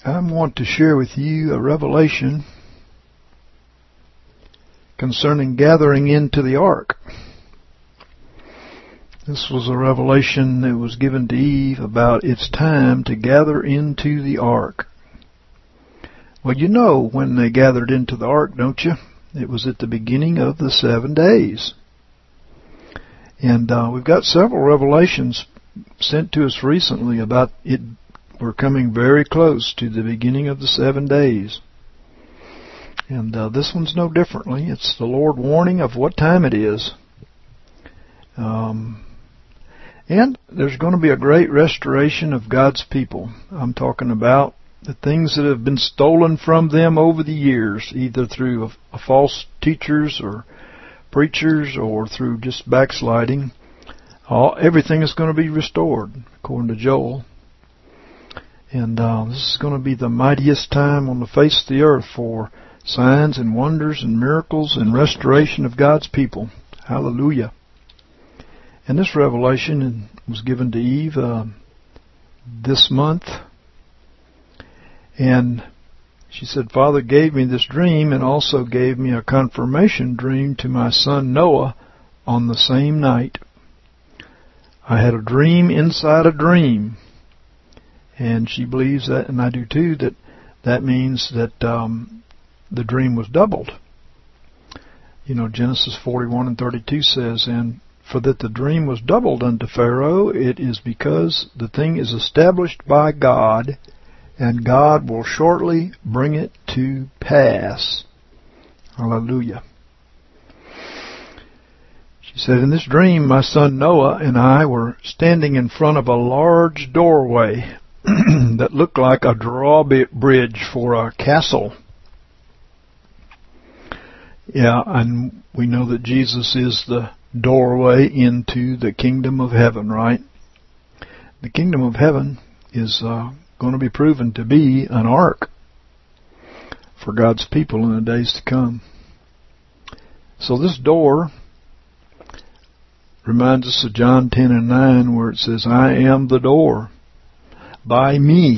I want to share with you a revelation concerning gathering into the ark. This was a revelation that was given to Eve about it's time to gather into the ark. Well, you know when they gathered into the ark, don't you? It was at the beginning of the 7 days. And we've got several revelations sent to us recently about it. We're coming very close to the beginning of the 7 days. And this one's no differently. It's the Lord warning of what time it is. And there's going to be a great restoration of God's people. I'm talking about the things that have been stolen from them over the years, either through false teachers or preachers or through just backsliding. Everything is going to be restored, according to Joel. And this is going to be the mightiest time on the face of the earth for signs and wonders and miracles and restoration of God's people. Hallelujah. And this revelation was given to Eve this month. And she said, Father gave me this dream and also gave me a confirmation dream to my son Noah on the same night. I had a dream inside a dream. And she believes that, and I do too, that means that the dream was doubled. You know, Genesis 41 and 32 says, and for that the dream was doubled unto Pharaoh, it is because the thing is established by God, and God will shortly bring it to pass. Hallelujah. She said, in this dream, my son Noah and I were standing in front of a large doorway that looked like a drawbridge for a castle. Yeah, and we know that Jesus is the doorway into the kingdom of heaven, right? The kingdom of heaven is going to be proven to be an ark for God's people in the days to come. So this door reminds us of John 10 and 9 where it says, I am the door. By me.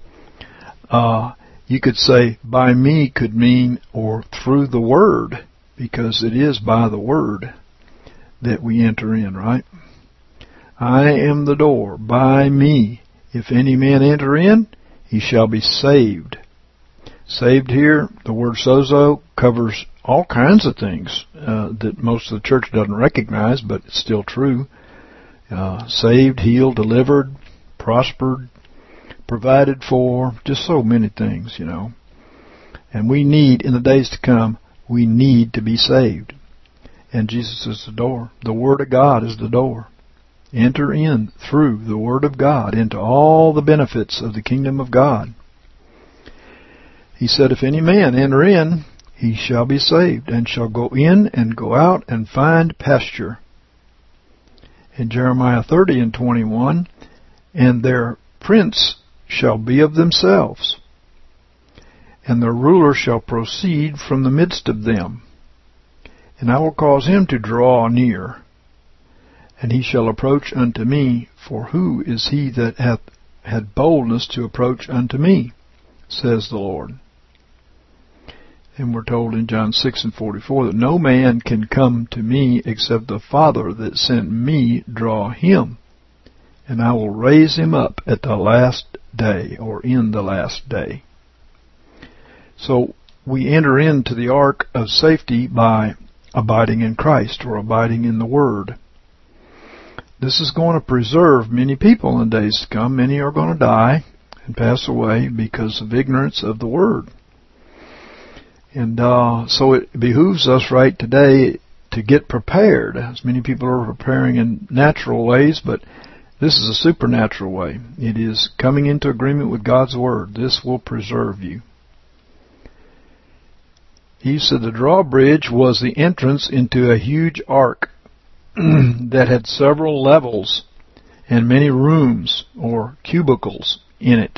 You could say by me could mean or through the Word, because it is by the Word that we enter in, right? I am the door. By me. If any man enter in, he shall be saved. Saved here, the word sozo covers all kinds of things that most of the church doesn't recognize, but it's still true. Saved, healed, delivered, prospered, provided for, just so many things, you know. And we need, in the days to come, we need to be saved. And Jesus is the door. The Word of God is the door. Enter in through the Word of God into all the benefits of the kingdom of God. He said, if any man enter in, he shall be saved, and shall go in and go out and find pasture. In Jeremiah 30 and 21, and their prince shall be of themselves, and their ruler shall proceed from the midst of them. And I will cause him to draw near, and he shall approach unto me, for who is he that hath had boldness to approach unto me, says the Lord. And we're told in John 6 and 44 that no man can come to me except the Father that sent me draw him, and I will raise him up at the last day, or in the last day. So we enter into the ark of safety by abiding in Christ, or abiding in the Word. This is going to preserve many people in the days to come. Many are going to die and pass away because of ignorance of the Word. And so it behooves us right today to get prepared. As many people are preparing in natural ways, but this is a supernatural way. It is coming into agreement with God's Word. This will preserve you. He said the drawbridge was the entrance into a huge ark that had several levels and many rooms or cubicles in it.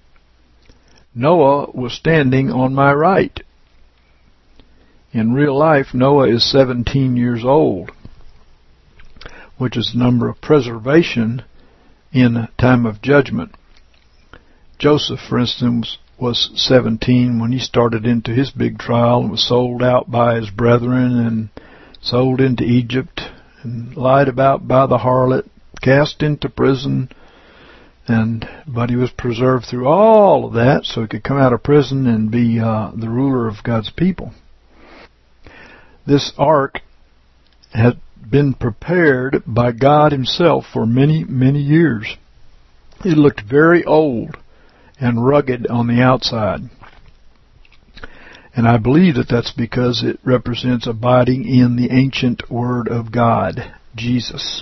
Noah was standing on my right. In real life, Noah is 17 years old, which is the number of preservation in time of judgment. Joseph, for instance, was 17 when he started into his big trial and was sold out by his brethren and sold into Egypt and lied about by the harlot, cast into prison, but he was preserved through all of that so he could come out of prison and be the ruler of God's people. This ark had been prepared by God himself for many, many years. It looked very old and rugged on the outside. And I believe that that's because it represents abiding in the ancient Word of God, Jesus.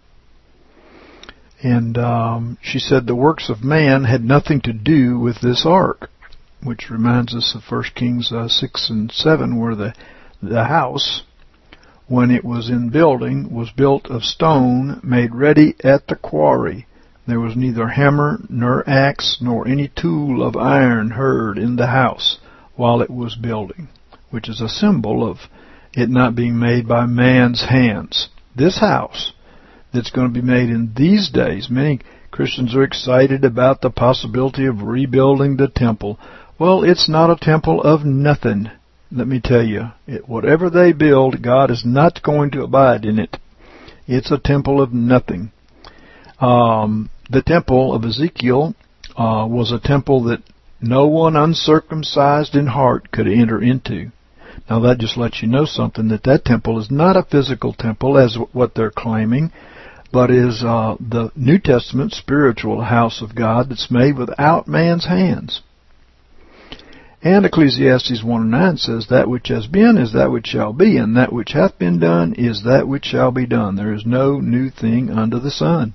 And she said the works of man had nothing to do with this ark, which reminds us of 1 Kings 6 and 7, where the house, when it was in building, was built of stone made ready at the quarry. There was neither hammer nor axe nor any tool of iron heard in the house while it was building, which is a symbol of it not being made by man's hands. This house that's going to be made in these days, many Christians are excited about the possibility of rebuilding the temple. Well, it's not a temple of nothing. Let me tell you, whatever they build, God is not going to abide in it. It's a temple of nothing. The temple of Ezekiel was a temple that no one uncircumcised in heart could enter into. Now that just lets you know something, that temple is not a physical temple as what they're claiming, but is the New Testament spiritual house of God that's made without man's hands. And Ecclesiastes 1:9 says, that which has been is that which shall be, and that which hath been done is that which shall be done. There is no new thing under the sun.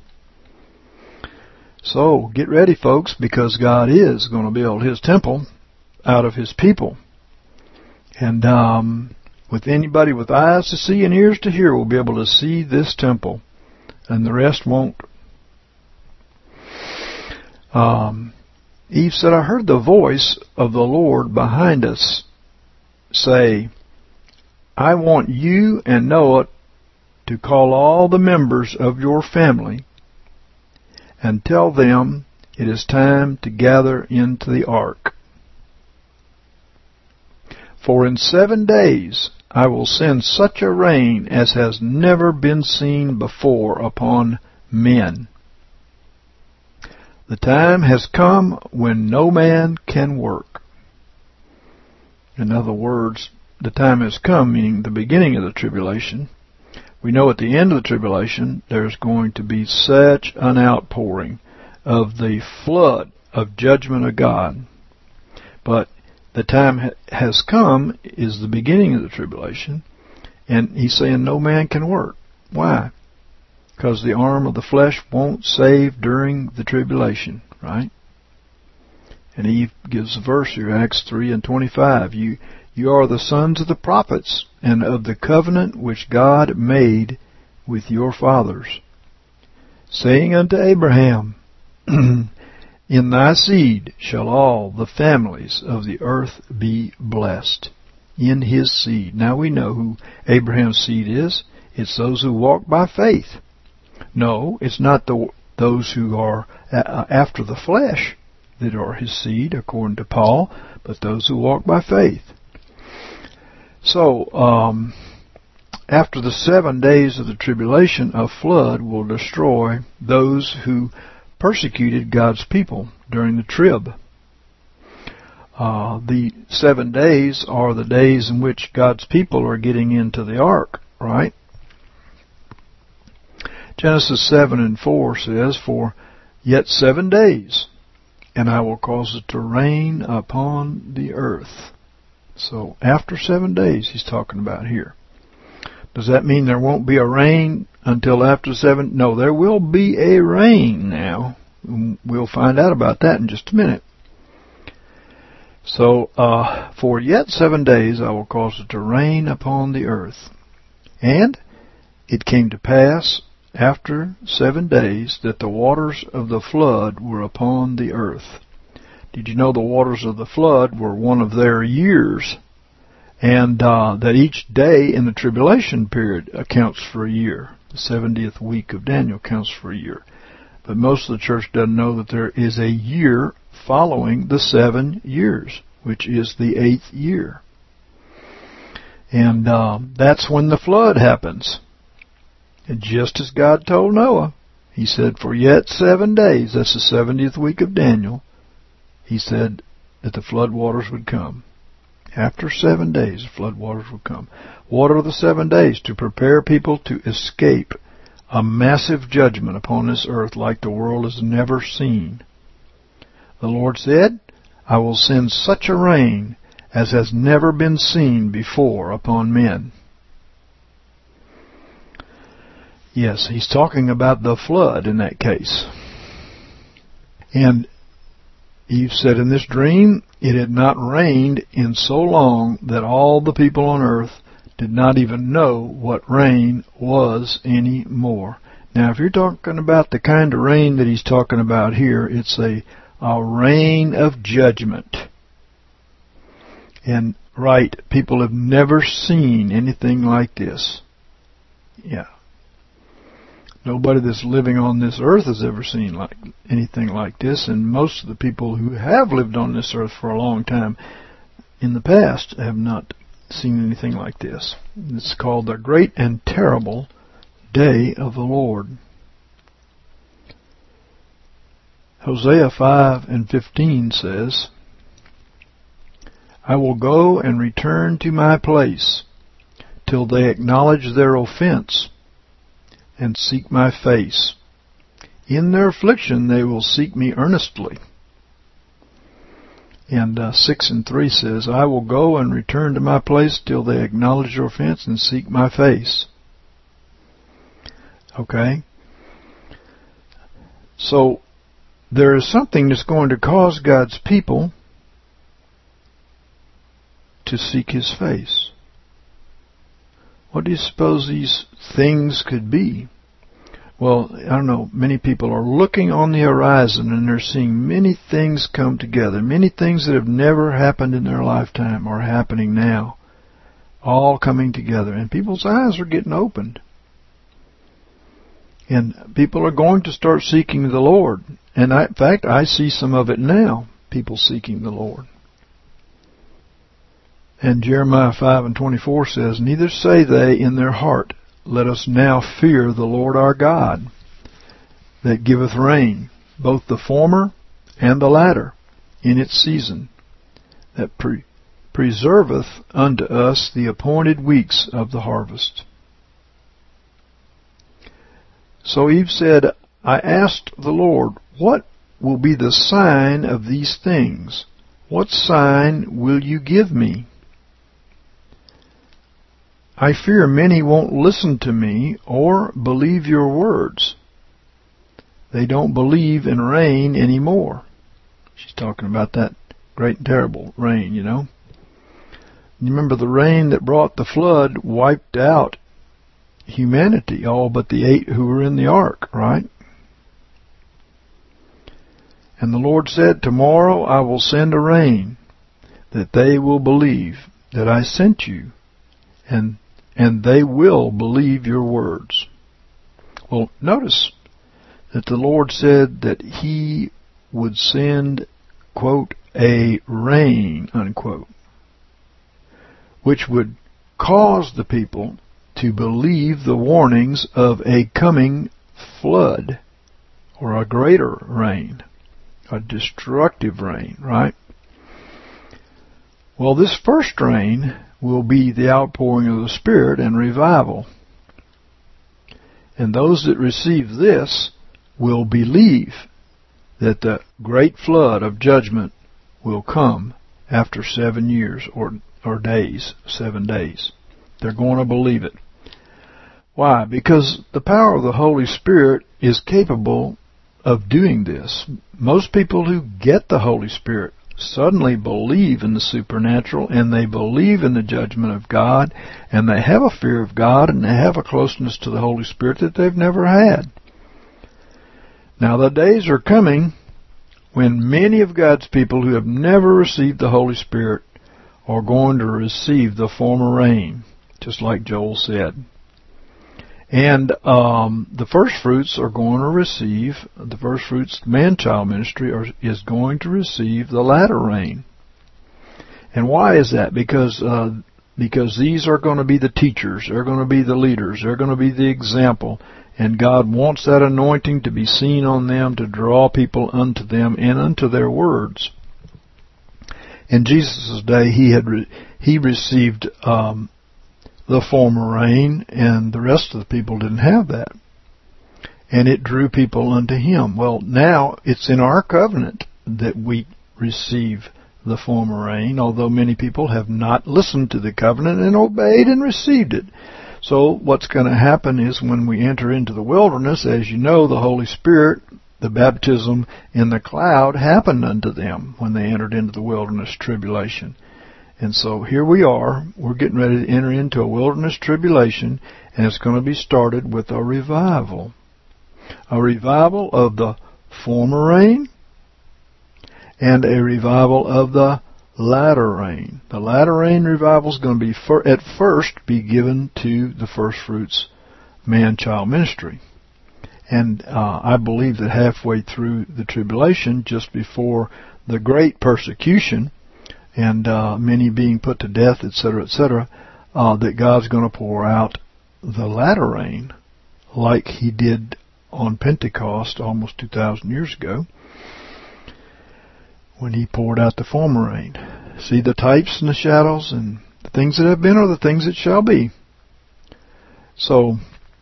So, get ready, folks, because God is going to build His temple out of His people. And with anybody with eyes to see and ears to hear will be able to see this temple, and the rest won't. Eve said, I heard the voice of the Lord behind us say, I want you and Noah to call all the members of your family and tell them it is time to gather into the ark. For in 7 days I will send such a rain as has never been seen before upon men. The time has come when no man can work. In other words, the time has come, meaning the beginning of the tribulation. We know at the end of the tribulation there's going to be such an outpouring of the flood of judgment of God. But the time has come is the beginning of the tribulation, and he's saying no man can work. Why? Because the arm of the flesh won't save during the tribulation, right? And Eve gives a verse here, Acts 3:25. You are the sons of the prophets, and of the covenant which God made with your fathers, saying unto Abraham, in thy seed shall all the families of the earth be blessed. In his seed. Now we know who Abraham's seed is. It's those who walk by faith. No, it's not those who are after the flesh that are his seed, according to Paul, but those who walk by faith. So, after the 7 days of the tribulation, a flood will destroy those who persecuted God's people during the trib. The 7 days are the days in which God's people are getting into the ark, right? Genesis 7:4 says, for yet 7 days, and I will cause it to rain upon the earth. So after 7 days he's talking about here. Does that mean there won't be a rain until after 7? No, there will be a rain now. We'll find out about that in just a minute. So, for yet 7 days I will cause it to rain upon the earth. And it came to pass after 7 days that the waters of the flood were upon the earth. Did you know the waters of the flood were one of their years? And that each day in the tribulation period accounts for a year. The 70th week of Daniel counts for a year. But most of the church doesn't know that there is a year following the 7 years, which is the 8th year. And that's when the flood happens. And just as God told Noah, He said, for yet 7 days, that's the 70th week of Daniel, He said that the flood waters would come. After 7 days, the flood waters would come. What are the 7 days? To prepare people to escape a massive judgment upon this earth like the world has never seen. The Lord said, I will send such a rain as has never been seen before upon men. Yes, He's talking about the flood in that case. And Eve said in this dream, it had not rained in so long that all the people on earth did not even know what rain was anymore. Now, if you're talking about the kind of rain that He's talking about here, it's a rain of judgment. And, right, people have never seen anything like this. Yeah. Nobody that's living on this earth has ever seen anything like this, and most of the people who have lived on this earth for a long time in the past have not seen anything like this. It's called the Great and Terrible Day of the Lord. Hosea 5:15 says, I will go and return to my place till they acknowledge their offense and seek my face. In their affliction they will seek me earnestly. And 6:3 says, I will go and return to my place till they acknowledge their offense and seek my face. Okay? So, there is something that's going to cause God's people to seek His face. What do you suppose these things could be? Well, I don't know, many people are looking on the horizon and they're seeing many things come together, many things that have never happened in their lifetime are happening now, all coming together, and people's eyes are getting opened. And people are going to start seeking the Lord. And in fact, I see some of it now, people seeking the Lord. And Jeremiah 5:24 says, neither say they in their heart, let us now fear the Lord our God, that giveth rain, both the former and the latter, in its season, that preserveth unto us the appointed weeks of the harvest. So Eve said, I asked the Lord, what will be the sign of these things? What sign will you give me? I fear many won't listen to me or believe your words. They don't believe in rain anymore. She's talking about that great and terrible rain, you know. You remember the rain that brought the flood wiped out humanity, all but the 8 who were in the ark, right? And the Lord said, tomorrow I will send a rain, that they will believe that I sent you, and they will believe your words. Well, notice that the Lord said that He would send, quote, a rain, unquote, which would cause the people to believe the warnings of a coming flood or a greater rain, a destructive rain, right? Well, this first rain will be the outpouring of the Spirit and revival. And those that receive this will believe that the great flood of judgment will come after 7 years or days, 7 days. They're going to believe it. Why? Because the power of the Holy Spirit is capable of doing this. Most people who get the Holy Spirit suddenly believe in the supernatural, and they believe in the judgment of God, and they have a fear of God, and they have a closeness to the Holy Spirit that they've never had. Now the days are coming when many of God's people who have never received the Holy Spirit are going to receive the former rain, just like Joel said. And the first fruits are going to receive, the first fruits man-child ministry is going to receive the latter rain. And why is that? Because these are going to be the teachers, they're going to be the leaders, they're going to be the example. And God wants that anointing to be seen on them to draw people unto them and unto their words. In Jesus' day, he received the former rain, and the rest of the people didn't have that. And it drew people unto him. Well, now it's in our covenant that we receive the former rain, although many people have not listened to the covenant and obeyed and received it. So what's going to happen is when we enter into the wilderness, as you know, the Holy Spirit, the baptism in the cloud happened unto them when they entered into the wilderness tribulation. And so here we are, we're getting ready to enter into a wilderness tribulation, and it's going to be started with a revival. A revival of the former rain and a revival of the latter rain. The latter rain revival is going to be at first be given to the first fruits man-child ministry. And I believe that halfway through the tribulation, just before the great persecution, and many being put to death, etc., that God's going to pour out the latter rain like he did on Pentecost almost 2,000 years ago when he poured out the former rain. See the types and the shadows, and the things that have been are the things that shall be. So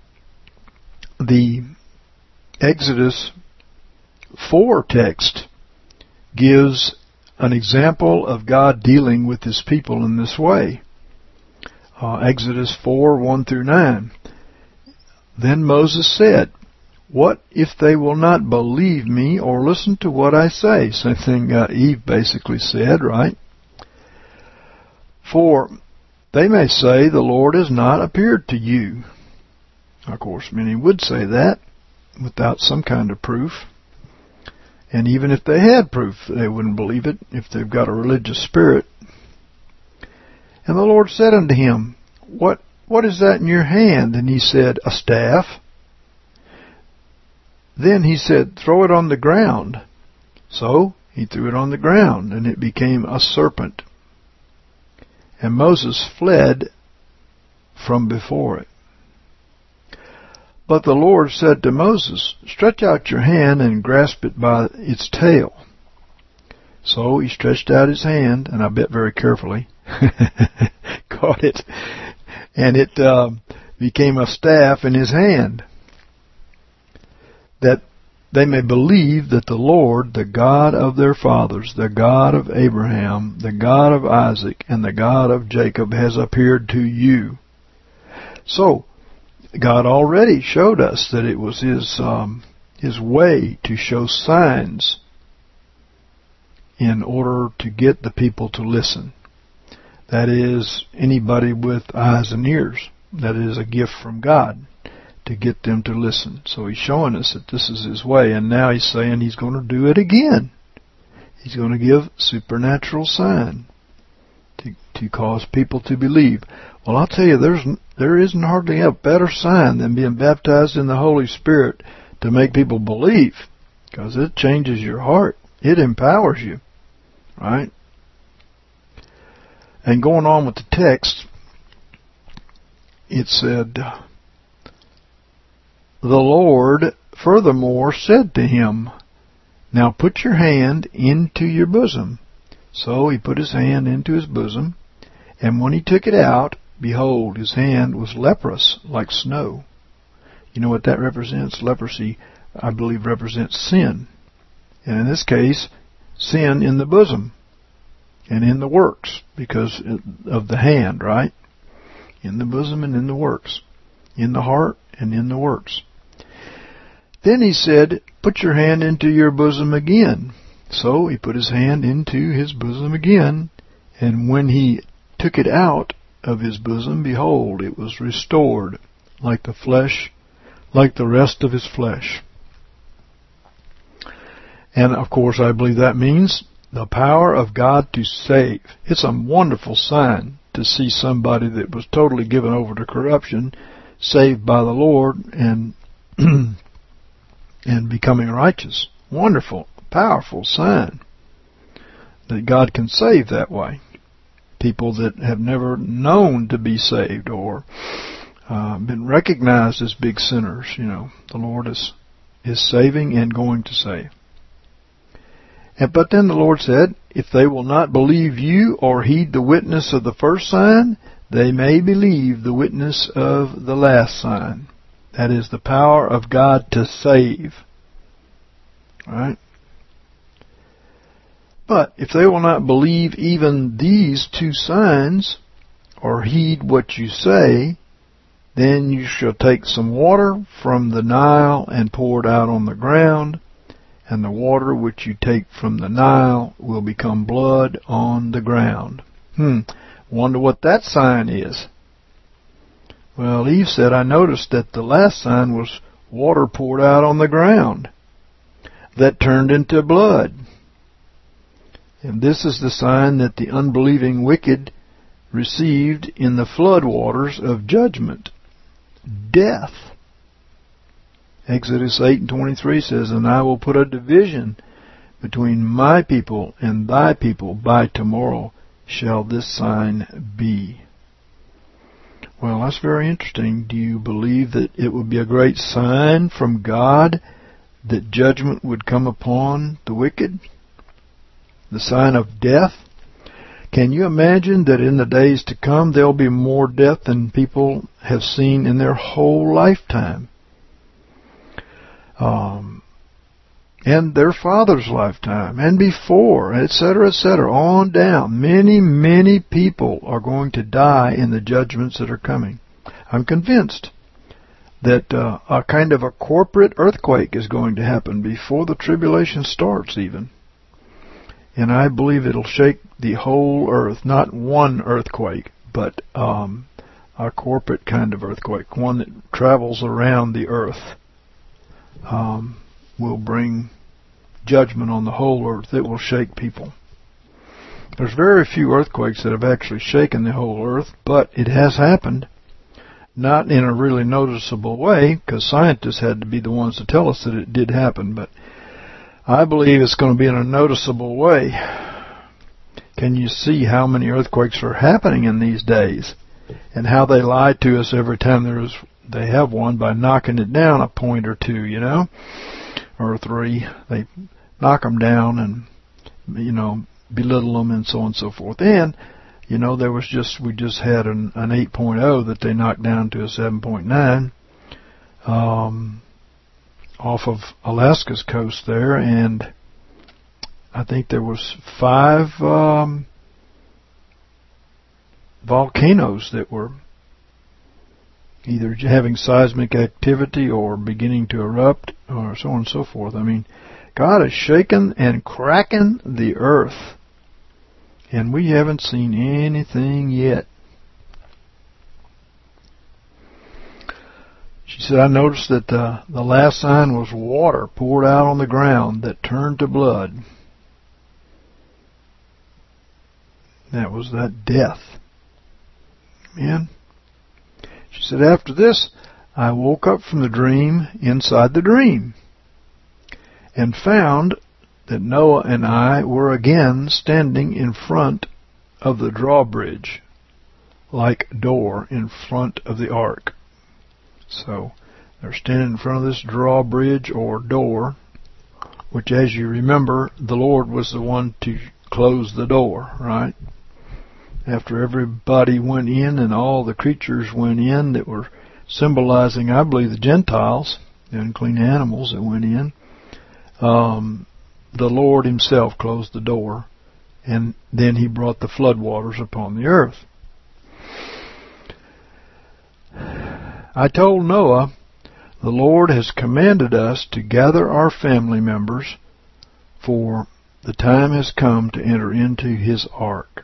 the Exodus 4 text gives an example of God dealing with his people in this way. Exodus 4, 1 through 9. Then Moses said, "What if they will not believe me or listen to what I say?" Same thing Eve basically said, right? "For they may say, the Lord has not appeared to you." Of course, many would say that without some kind of proof. And even if they had proof, they wouldn't believe it if they've got a religious spirit. And the Lord said unto him, What is that in your hand? And he said, "A staff." Then he said, "Throw it on the ground." So he threw it on the ground, and it became a serpent. And Moses fled from before it. But the Lord said to Moses, "Stretch out your hand and grasp it by its tail." So he stretched out his hand, and I bet very carefully, caught it, and it became a staff in his hand, that they may believe that the Lord, the God of their fathers, the God of Abraham, the God of Isaac, and the God of Jacob has appeared to you. So, God already showed us that it was his way to show signs in order to get the people to listen. That is, anybody with eyes and ears. That is a gift from God to get them to listen. So he's showing us that this is his way, and now he's saying he's going to do it again. He's going to give supernatural sign to cause people to believe. Well, I'll tell you, there isn't hardly a better sign than being baptized in the Holy Spirit to make people believe, because it changes your heart. It empowers you, right? And going on with the text, it said, "The Lord furthermore said to him, Now put your hand into your bosom." So he put his hand into his bosom, and when he took it out, behold, his hand was leprous like snow. You know what that represents? Leprosy, I believe, represents sin. And in this case, sin in the bosom and in the works, because of the hand, right? In the bosom and in the works. In the heart and in the works. Then he said, "Put your hand into your bosom again." So he put his hand into his bosom again, and when he took it out of his bosom, behold, it was restored like the flesh, like the rest of his flesh. And of course, I believe that means the power of God to save. It's a wonderful sign to see somebody that was totally given over to corruption saved by the Lord and and becoming righteous. Wonderful, powerful sign that God can save that way. People that have never known to be saved or been recognized as big sinners, the Lord is saving and going to save. But then the Lord said, if they will not believe you or heed the witness of the first sign, they may believe the witness of the last sign. That is the power of God to save. Right? But if they will not believe even these two signs, or heed what you say, then you shall take some water from the Nile and pour it out on the ground, and the water which you take from the Nile will become blood on the ground. Wonder what that sign is. Well, Eve said, I noticed that the last sign was water poured out on the ground that turned into blood. And this is the sign that the unbelieving wicked received in the flood waters of judgment. Death. Exodus 8:23 says, and I will put a division between my people and thy people. By tomorrow shall this sign be. Well, that's very interesting. Do you believe that it would be a great sign from God that judgment would come upon the wicked? The sign of death? Can you imagine that in the days to come there will be more death than people have seen in their whole lifetime? And their father's lifetime, and before, etc., on down. Many, many people are going to die in the judgments that are coming. I'm convinced that a kind of a corporate earthquake is going to happen before the tribulation starts even. And I believe it'll shake the whole earth, not one earthquake, but a corporate kind of earthquake, one that travels around the earth. Will bring judgment on the whole earth. It will shake people. There's very few earthquakes that have actually shaken the whole earth, but it has happened. Not in a really noticeable way, because scientists had to be the ones to tell us that it did happen, but I believe it's going to be in a noticeable way. Can you see how many earthquakes are happening in these days, and how they lie to us every time they have one by knocking it down a point or two, or three. They knock them down and, belittle them and so on and so forth. And, we just had an 8.0 that they knocked down to a 7.9, off of Alaska's coast there, and I think there was 5, volcanoes that were either having seismic activity or beginning to erupt or so on and so forth. I mean, God is shaking and cracking the earth, and we haven't seen anything yet. She said, I noticed that the last sign was water poured out on the ground that turned to blood. That was that death. Amen. She said, after this, I woke up from the dream inside the dream and found that Noah and I were again standing in front of the drawbridge, like door in front of the ark. So they're standing in front of this drawbridge or door, which, as you remember, the Lord was the one to close the door, right? After everybody went in and all the creatures went in that were symbolizing, I believe, the Gentiles, the unclean animals that went in, the Lord himself closed the door, and then he brought the floodwaters upon the earth. I told Noah, the Lord has commanded us to gather our family members, for the time has come to enter into his ark.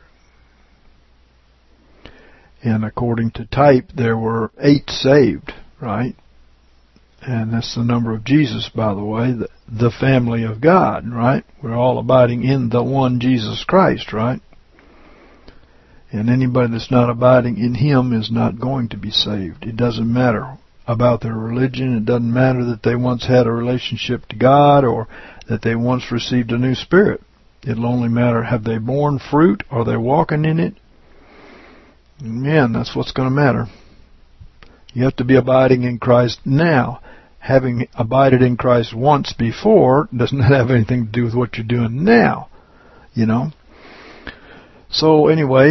And according to type, there were 8 saved, right? And that's the number of Jesus, by the way, the family of God, right? We're all abiding in the one Jesus Christ, right? And anybody that's not abiding in Him is not going to be saved. It doesn't matter about their religion. It doesn't matter that they once had a relationship to God or that they once received a new spirit. It'll only matter, have they borne fruit? Are they walking in it? Man, that's what's going to matter. You have to be abiding in Christ now. Having abided in Christ once before does not have anything to do with what you're doing now. You know? So anyway,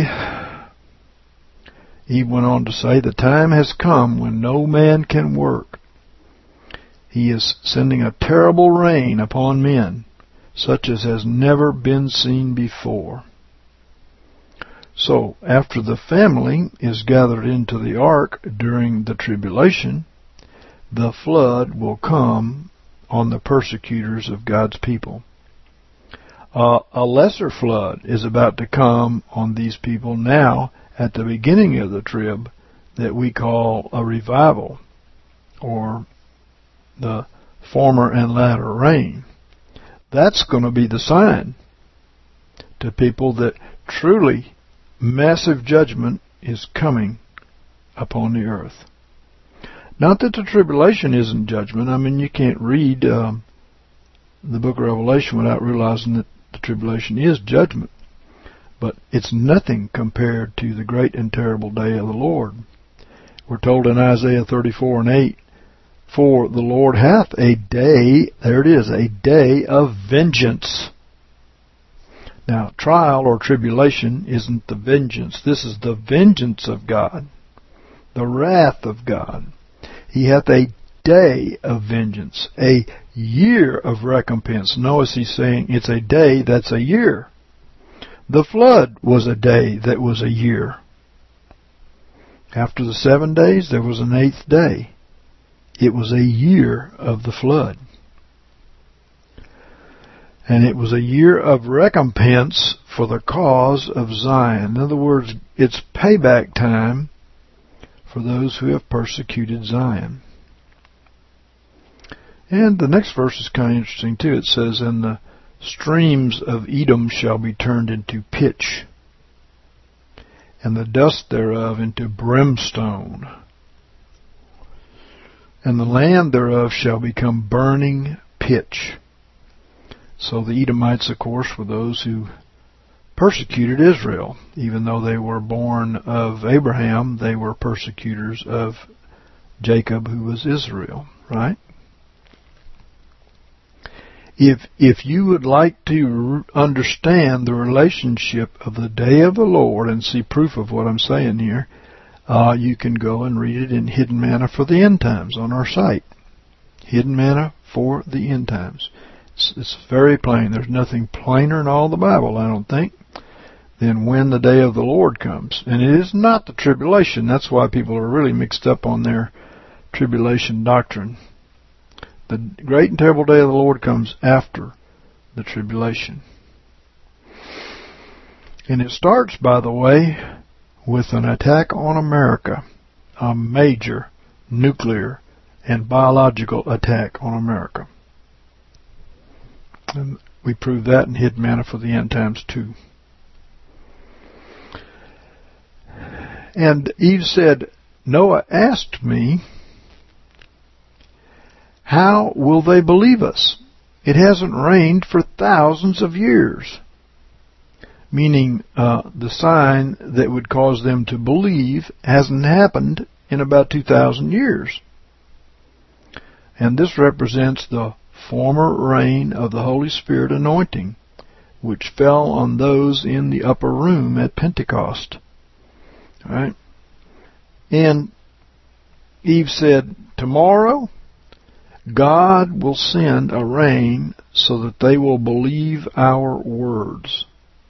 he went on to say, the time has come when no man can work. He is sending a terrible rain upon men, such as has never been seen before. So, after the family is gathered into the ark during the tribulation, the flood will come on the persecutors of God's people. A lesser flood is about to come on these people now at the beginning of the trib that we call a revival, or the former and latter rain. That's going to be the sign to people that truly massive judgment is coming upon the earth. Not that the tribulation isn't judgment. I mean, you can't read the book of Revelation without realizing that the tribulation is judgment. But it's nothing compared to the great and terrible day of the Lord. We're told in Isaiah 34:8, for the Lord hath a day, there it is, a day of vengeance. Now, trial or tribulation isn't the vengeance. This is the vengeance of God, the wrath of God. He hath a day of vengeance, a year of recompense. Notice he's saying it's a day that's a year. The flood was a day that was a year. After the 7 days, there was an 8th day. It was a year of the flood. And it was a year of recompense for the cause of Zion. In other words, it's payback time for those who have persecuted Zion. And the next verse is kind of interesting too. It says, and the streams of Edom shall be turned into pitch, and the dust thereof into brimstone, and the land thereof shall become burning pitch. So the Edomites, of course, were those who persecuted Israel. Even though they were born of Abraham, they were persecutors of Jacob, who was Israel, right? If you would like to understand the relationship of the day of the Lord and see proof of what I'm saying here, you can go and read it in Hidden Manna for the End Times on our site. Hidden Manna for the End Times. It's very plain. There's nothing plainer in all the Bible, I don't think, than when the day of the Lord comes. And it is not the tribulation. That's why people are really mixed up on their tribulation doctrine. The great and terrible day of the Lord comes after the tribulation. And it starts, by the way, with an attack on America, a major nuclear and biological attack on America. And we prove that in Hidden Manna for the End Times too. And Eve said, Noah asked me, how will they believe us? It hasn't rained for thousands of years. Meaning the sign that would cause them to believe hasn't happened in about 2,000 years. And this represents the former rain of the Holy Spirit anointing, which fell on those in the upper room at Pentecost. All right? And Eve said, tomorrow God will send a rain so that they will believe our words.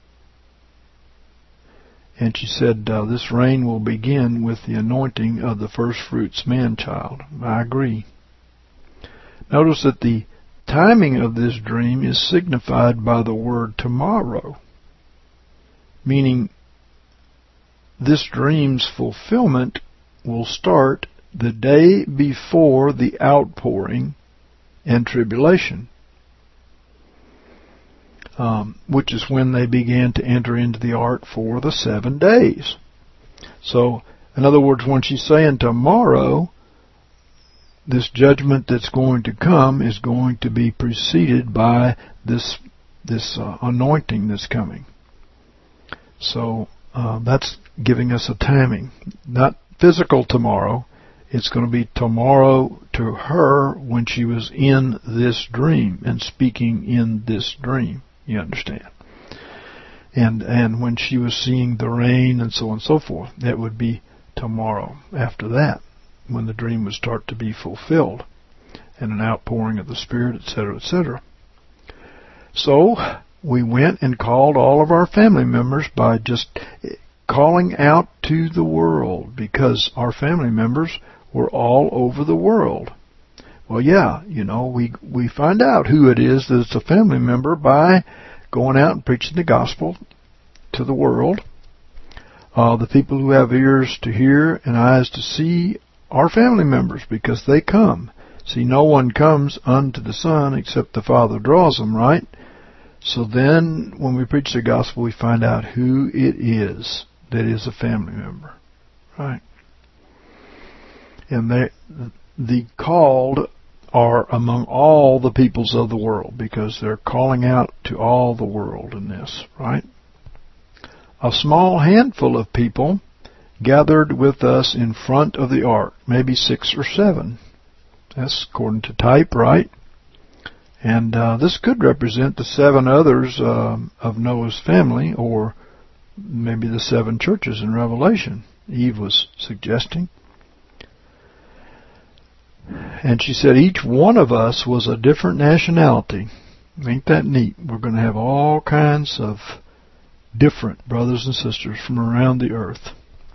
And she said, this rain will begin with the anointing of the first fruits man-child. I agree. Notice that the timing of this dream is signified by the word tomorrow, meaning this dream's fulfillment will start the day before the outpouring and tribulation. which is when they began to enter into the ark for the 7 days. So, in other words, when she's saying tomorrow, this judgment that's going to come is going to be preceded by this anointing that's coming. So that's giving us a timing. Not physical tomorrow. It's going to be tomorrow to her when she was in this dream and speaking in this dream. You understand? And when she was seeing the rain and so on and so forth, that would be tomorrow after that, when the dream would start to be fulfilled and an outpouring of the Spirit, etc., etc. So we went and called all of our family members by just calling out to the world, because our family members were all over the world. Well, yeah, we find out who it is that's a family member by going out and preaching the gospel to the world. The people who have ears to hear and eyes to see are family members, because they come. See, no one comes unto the Son except the Father draws them, right? So then, when we preach the gospel, we find out who it is that is a family member, right? And the called are among all the peoples of the world, because they're calling out to all the world in this, right? A small handful of people gathered with us in front of the ark, maybe 6 or 7. That's according to type, right? And this could represent the 7 others of Noah's family, or maybe the 7 churches in Revelation, Eve was suggesting. And she said each one of us was a different nationality. Ain't that neat? We're going to have all kinds of different brothers and sisters from around the earth.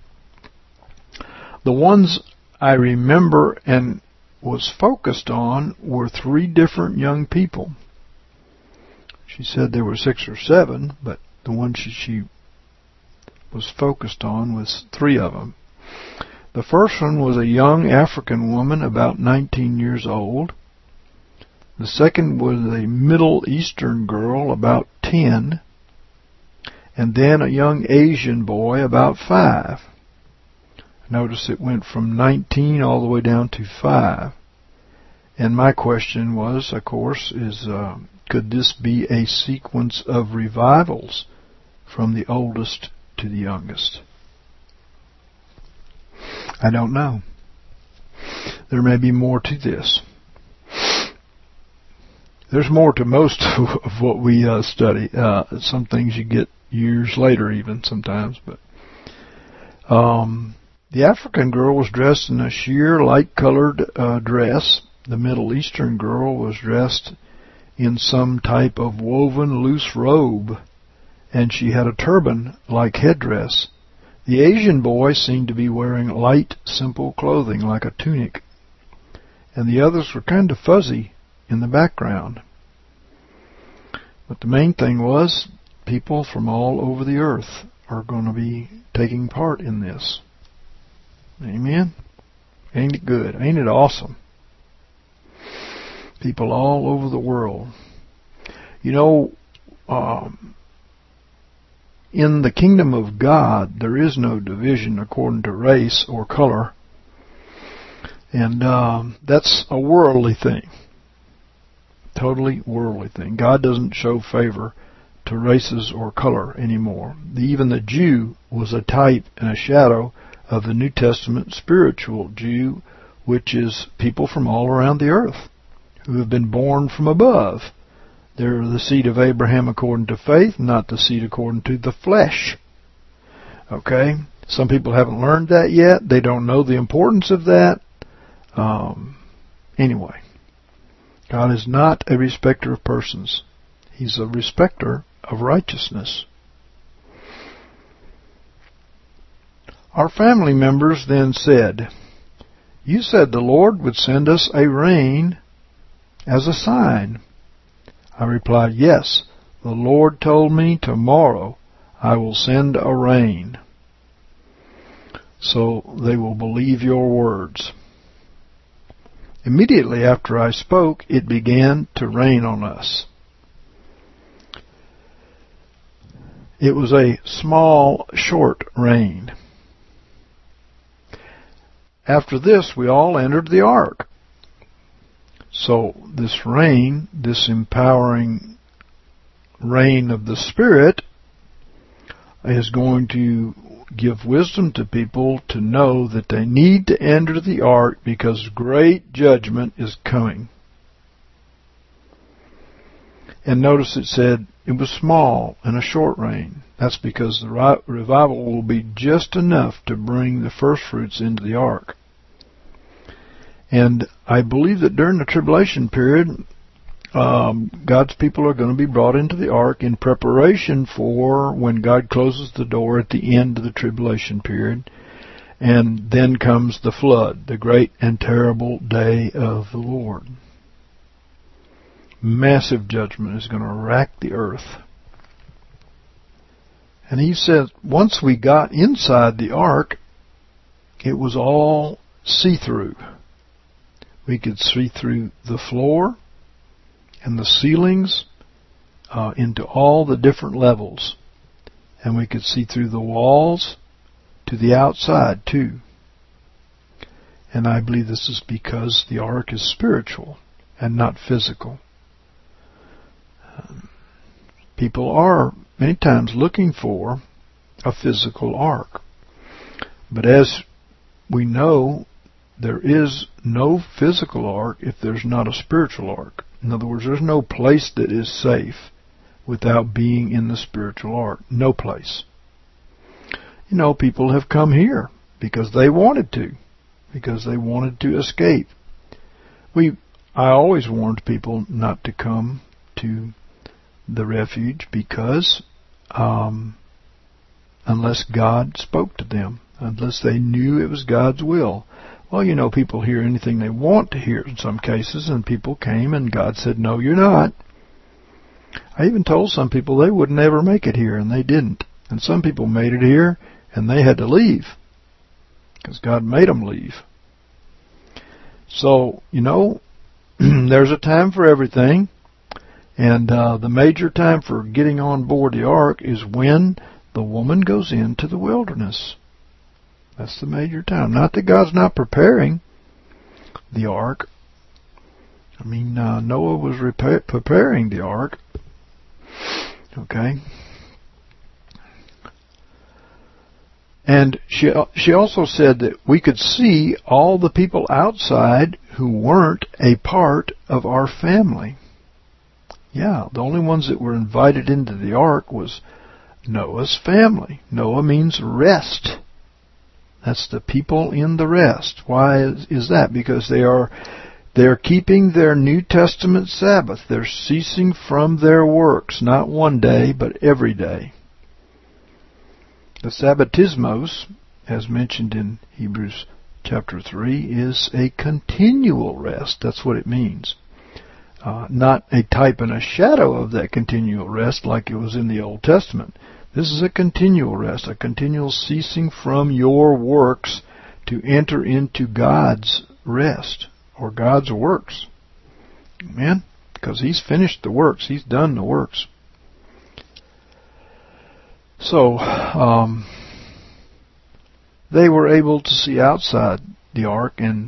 The ones I remember and was focused on were 3 different young people. She said there were 6 or 7, but the one she was focused on was 3 of them. The first one was a young African woman about 19 years old. The second was a Middle Eastern girl about 10. And then a young Asian boy about 5. Notice it went from 19 all the way down to 5. And my question was, of course, could this be a sequence of revivals from the oldest to the youngest? I don't know. There may be more to this. There's more to most of what we study. Some things you get years later even sometimes. But the African girl was dressed in a sheer light-colored dress. The Middle Eastern girl was dressed in some type of woven loose robe, and she had a turban-like headdress. The Asian boy seemed to be wearing light, simple clothing like a tunic, and the others were kind of fuzzy in the background. But the main thing was, people from all over the earth are going to be taking part in this. Amen? Ain't it good? Ain't it awesome? People all over the world. In the kingdom of God, there is no division according to race or color. And that's a worldly thing. Totally worldly thing. God doesn't show favor to races or color anymore. Even the Jew was a type and a shadow of the New Testament spiritual Jew, which is people from all around the earth who have been born from above. They're the seed of Abraham according to faith, not the seed according to the flesh. Okay? Some people haven't learned that yet. They don't know the importance of that. Anyway, God is not a respecter of persons. He's a respecter of righteousness. Our family members then said, "You said the Lord would send us a rain as a sign." I replied, "Yes, the Lord told me tomorrow I will send a rain, so they will believe your words." Immediately after I spoke, it began to rain on us. it was a small, short reign. After this, we all entered the ark. So this reign, this empowering reign of the Spirit, is going to give wisdom to people to know that they need to enter the ark because great judgment is coming. And notice it said it was small and a short reign. That's because the revival will be just enough to bring the first fruits into the ark. And I believe that during the tribulation period, God's people are going to be brought into the ark in preparation for when God closes the door at the end of the tribulation period. And then comes the flood, the great and terrible day of the Lord. Massive judgment is going to rack the earth. And he said, once we got inside the ark, it was all see-through. We could see through the floor and the ceilings into all the different levels. And we could see through the walls to the outside too. And I believe this is because the ark is spiritual and not physical. People are many times looking for a physical ark. But as we know, there is no physical ark if there's not a spiritual ark. In other words, there's no place that is safe without being in the spiritual ark. No place. You know, people have come here because they wanted to. Because they wanted to escape. I always warned people not to come to the refuge because unless God spoke to them, unless they knew it was God's will. Well, you know, people hear anything they want to hear in some cases, and people came and God said, no, you're not. I even told some people they would never make it here, and they didn't. And some people made it here, and they had to leave because God made them leave. So, you know, there's a time for everything, and the major time for getting on board the ark is when the woman goes into the wilderness. That's the major time. Not that God's not preparing the ark. I mean, Noah was preparing the ark. Okay. And she also said that we could see all the people outside who weren't a part of our family. Yeah, the only ones that were invited into the ark was Noah's family. Noah means rest. That's the people in the rest. Why is that? Because they're keeping their New Testament Sabbath. They're ceasing from their works, not one day, but every day. The Sabbatismos, as mentioned in Hebrews chapter 3, is a continual rest. That's what it means. Not a type and a shadow of that continual rest like it was in the Old Testament. This is a continual rest, a continual ceasing from your works to enter into God's rest, or God's works. Amen? Because He's finished the works. He's done the works. So, they were able to see outside the ark and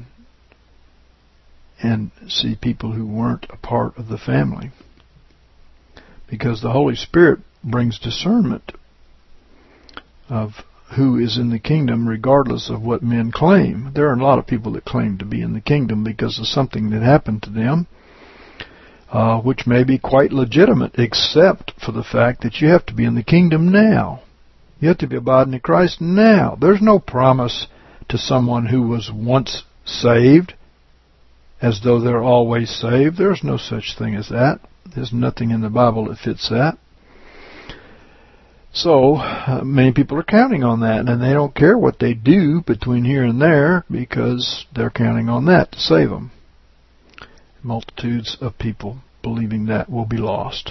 see people who weren't a part of the family. Because the Holy Spirit brings discernment of who is in the kingdom regardless of what men claim. There are a lot of people that claim to be in the kingdom because of something that happened to them, which may be quite legitimate, except for the fact that you have to be in the kingdom now. You have to be abiding in Christ now. There's no promise to someone who was once saved as though they're always saved. There's no such thing as that. There's nothing in the Bible that fits that. So, many people are counting on that, and they don't care what they do between here and there because they're counting on that to save them. Multitudes of people believing that will be lost.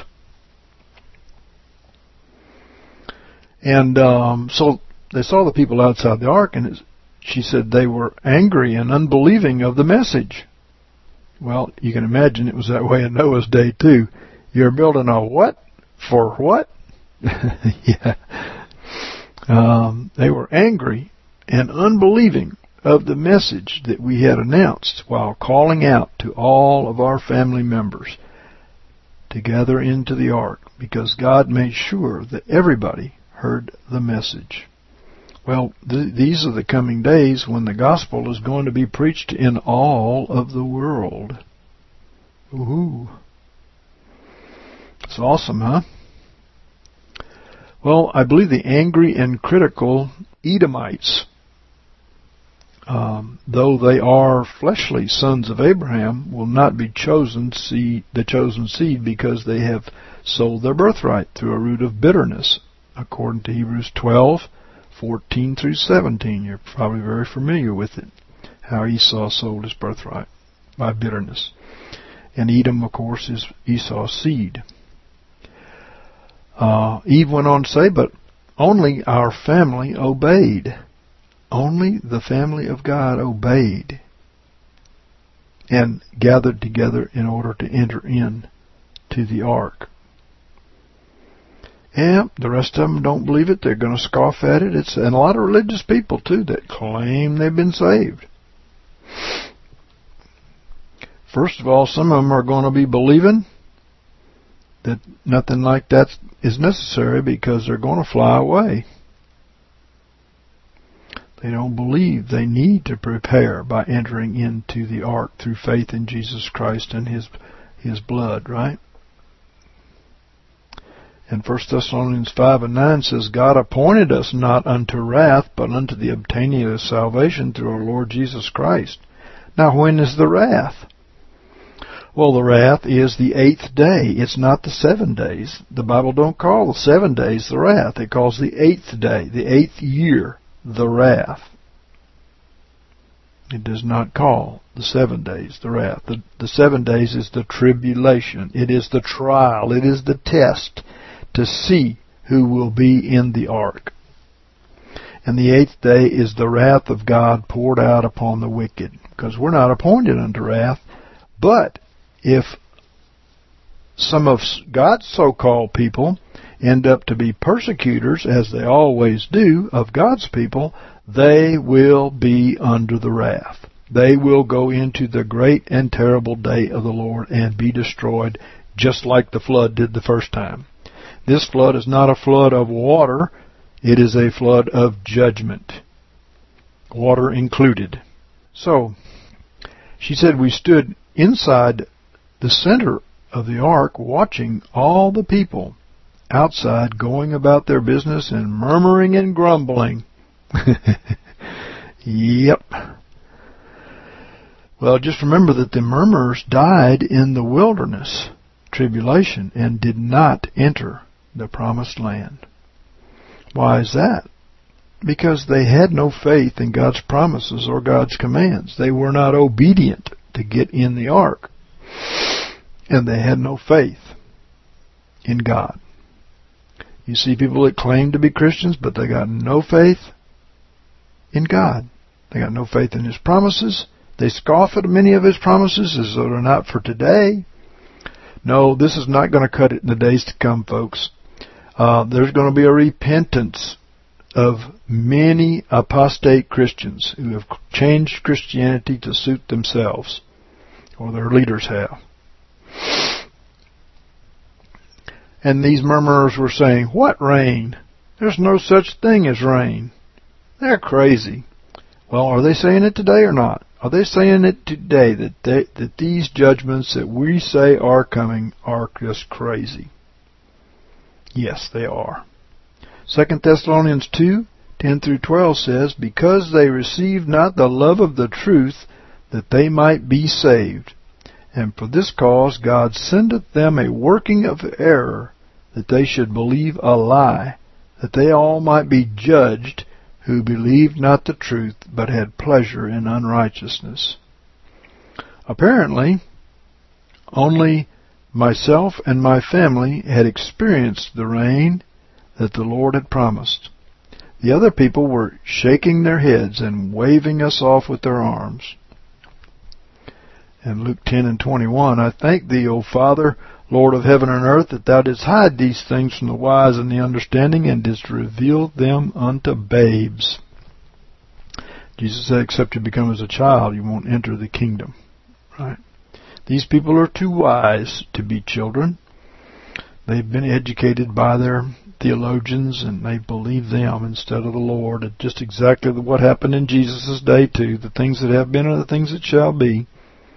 And so they saw the people outside the ark, and she said they were angry and unbelieving of the message. Well, you can imagine it was that way in Noah's day too. You're building a what? For what? Yeah. They were angry and unbelieving of the message that we had announced while calling out to all of our family members to gather into the ark, because God made sure that everybody heard the message. Well, these are the coming days when the gospel is going to be preached in all of the world. Ooh. It's awesome, huh? Well, I believe the angry and critical Edomites, though they are fleshly sons of Abraham, will not be the chosen seed, because they have sold their birthright through a root of bitterness, according to Hebrews 12:14 through 17. You're probably very familiar with it, how Esau sold his birthright by bitterness. And Edom, of course, is Esau's seed. Eve went on to say, but only our family obeyed. Only the family of God obeyed and gathered together in order to enter in to the ark. Yeah, the rest of them don't believe it. They're going to scoff at it. And a lot of religious people, too, that claim they've been saved. First of all, some of them are going to be believing that nothing like that is necessary, because they're going to fly away. They don't believe they need to prepare by entering into the ark through faith in Jesus Christ and His blood, right? And 1 Thessalonians 5:9 says, God appointed us not unto wrath, but unto the obtaining of salvation through our Lord Jesus Christ. Now, when is the wrath? Well, the wrath is the 8th day. It's not the 7 days. The Bible don't call the 7 days the wrath. It calls the 8th day, the 8th year, the wrath. It does not call the 7 days the wrath. The 7 days is the tribulation. It is the trial. It is the test to see who will be in the ark. And the 8th day is the wrath of God poured out upon the wicked, because we're not appointed unto wrath. But if some of God's so-called people end up to be persecutors, as they always do, of God's people, they will be under the wrath. They will go into the great and terrible day of the Lord and be destroyed, just like the flood did the first time. This flood is not a flood of water. It is a flood of judgment, water included. So, she said, we stood inside the center of the ark, watching all the people outside going about their business and murmuring and grumbling. Yep. Well, just remember that the murmurers died in the wilderness tribulation and did not enter the promised land. Why is that? Because they had no faith in God's promises or God's commands. They were not obedient to get in the ark. And they had no faith in God. You see people that claim to be Christians, but they got no faith in God. They got no faith in His promises. They scoff at many of His promises as though they're not for today. No, this is not going to cut it in the days to come, folks. There's going to be a repentance of many apostate Christians who have changed Christianity to suit themselves, or their leaders have. And these murmurers were saying, what rain? There's no such thing as rain. They're crazy. Well, are they saying it today or not? Are they saying it today that these judgments that we say are coming are just crazy? Yes, they are. 2 Thessalonians 2:10 through 12 says, because they received not the love of the truth, that they might be saved. And for this cause God sendeth them a working of error, that they should believe a lie, that they all might be judged, who believed not the truth, but had pleasure in unrighteousness. Apparently, only myself and my family had experienced the rain that the Lord had promised. The other people were shaking their heads and waving us off with their arms. And Luke 10:21, I thank thee, O Father, Lord of heaven and earth, that thou didst hide these things from the wise and the understanding, and didst reveal them unto babes. Jesus said, except you become as a child, you won't enter the kingdom. Right? These people are too wise to be children. They've been educated by their theologians, and they believe them instead of the Lord. It's just exactly what happened in Jesus' day too. The things that have been are the things that shall be.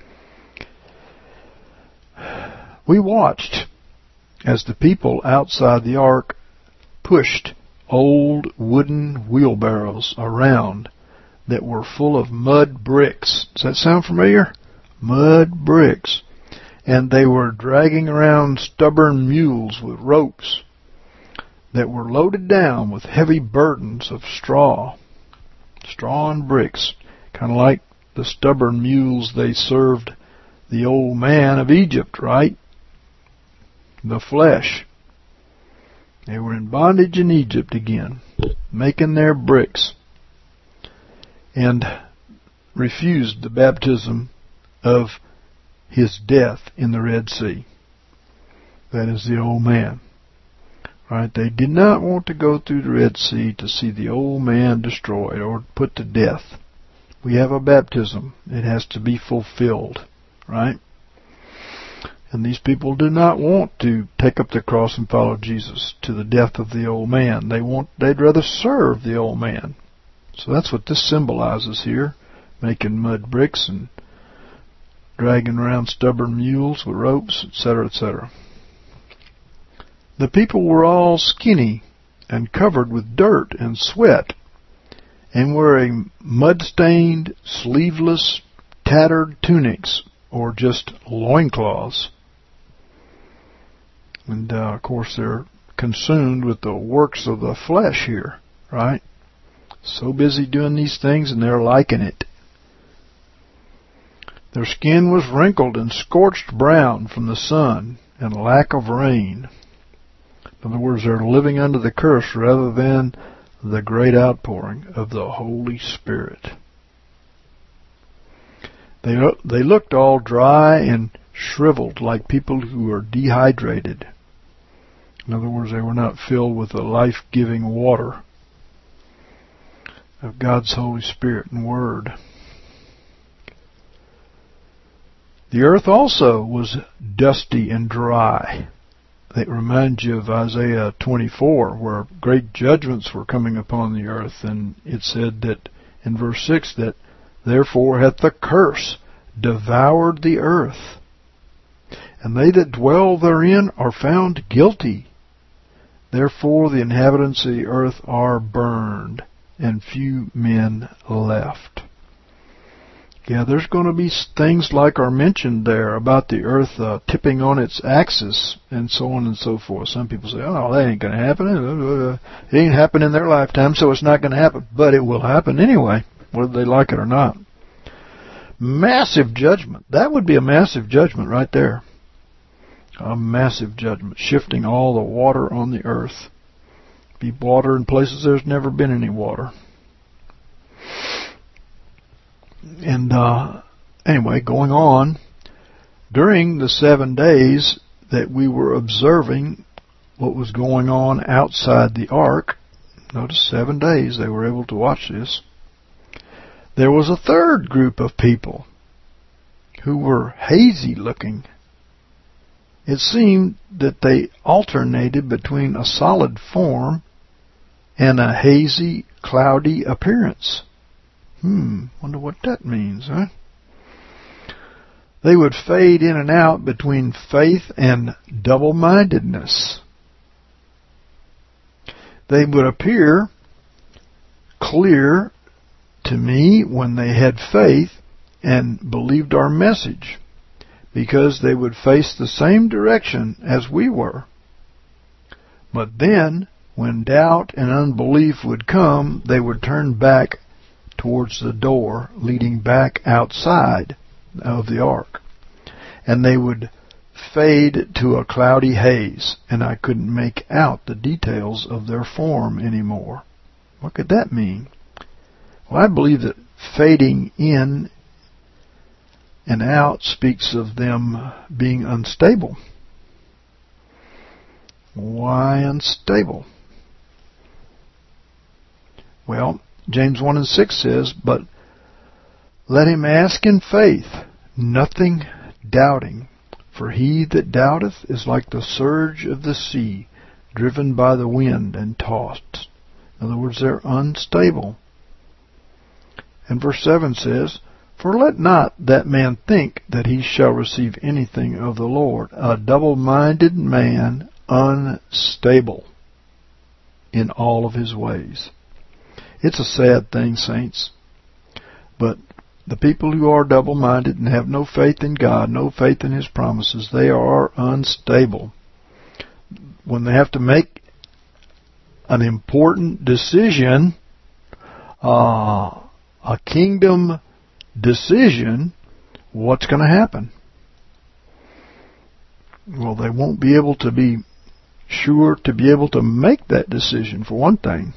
We watched as the people outside the ark pushed old wooden wheelbarrows around that were full of mud bricks. Does that sound familiar? Mud bricks. And they were dragging around stubborn mules with ropes that were loaded down with heavy burdens of straw and bricks, kind of like the stubborn mules they served the old man of Egypt, right? The flesh. They were in bondage in Egypt again, making their bricks, and refused the baptism of his death in the Red Sea. That is the old man. Right? They did not want to go through the Red Sea to see the old man destroyed or put to death. We have a baptism. It has to be fulfilled. Right? And these people do not want to take up the cross and follow Jesus to the death of the old man. They'd rather serve the old man. So that's what this symbolizes here, making mud bricks and dragging around stubborn mules with ropes, etc., etc. The people were all skinny and covered with dirt and sweat, and wearing mud-stained, sleeveless, tattered tunics, or just loincloths. And, of course, they're consumed with the works of the flesh here, right? So busy doing these things, and they're liking it. Their skin was wrinkled and scorched brown from the sun and lack of rain. In other words, they're living under the curse rather than the great outpouring of the Holy Spirit. They looked all dry and shriveled like people who are dehydrated. In other words, they were not filled with the life-giving water of God's Holy Spirit and Word. The earth also was dusty and dry. That reminds you of Isaiah 24, where great judgments were coming upon the earth, and it said that in verse 6 that therefore hath the curse devoured the earth, and they that dwell therein are found guilty. Therefore the inhabitants of the earth are burned, and few men left. Yeah, there's going to be things like are mentioned there about the earth tipping on its axis and so on and so forth. Some people say, oh, that ain't going to happen. It ain't happened in their lifetime, so it's not going to happen. But it will happen anyway, whether they like it or not. Massive judgment. That would be a massive judgment right there. A massive judgment, shifting all the water on the earth. Be water in places there's never been any water. And anyway, going on, during the 7 days that we were observing what was going on outside the ark, notice 7 days they were able to watch this, there was a third group of people who were hazy looking. It seemed that they alternated between a solid form and a hazy, cloudy appearance. Wonder what that means, huh? They would fade in and out between faith and double-mindedness. They would appear clear to me when they had faith and believed our message, because they would face the same direction as we were. But then, when doubt and unbelief would come, they would turn back towards the door leading back outside of the ark. And they would fade to a cloudy haze, and I couldn't make out the details of their form anymore. What could that mean? Well, I believe that fading in and out speaks of them being unstable. Why unstable? Well, James 1 and 6 says, but let him ask in faith, nothing doubting. For he that doubteth is like the surge of the sea, driven by the wind and tossed. In other words, they're unstable. And verse 7 says, for let not that man think that he shall receive anything of the Lord, a double-minded man, unstable in all of his ways. It's a sad thing, saints, but the people who are double-minded and have no faith in God, no faith in His promises, they are unstable. When they have to make an important decision, a kingdom decision, what's going to happen? Well, they won't be able to be sure to be able to make that decision, for one thing.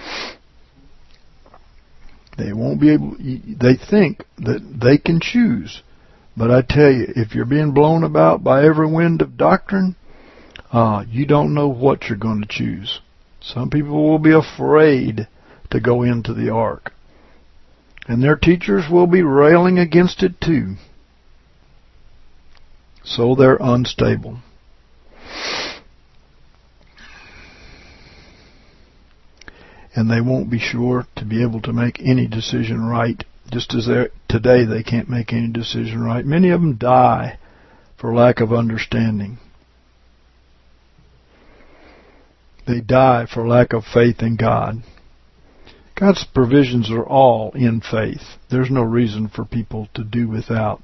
They won't be able, they think that they can choose. But I tell you, if you're being blown about by every wind of doctrine, you don't know what you're going to choose. Some people will be afraid to go into the ark. And their teachers will be railing against it too. So they're unstable. And they won't be sure to be able to make any decision right, just as today they can't make any decision right. Many of them die for lack of understanding. They die for lack of faith in God. God's provisions are all in faith. There's no reason for people to do without.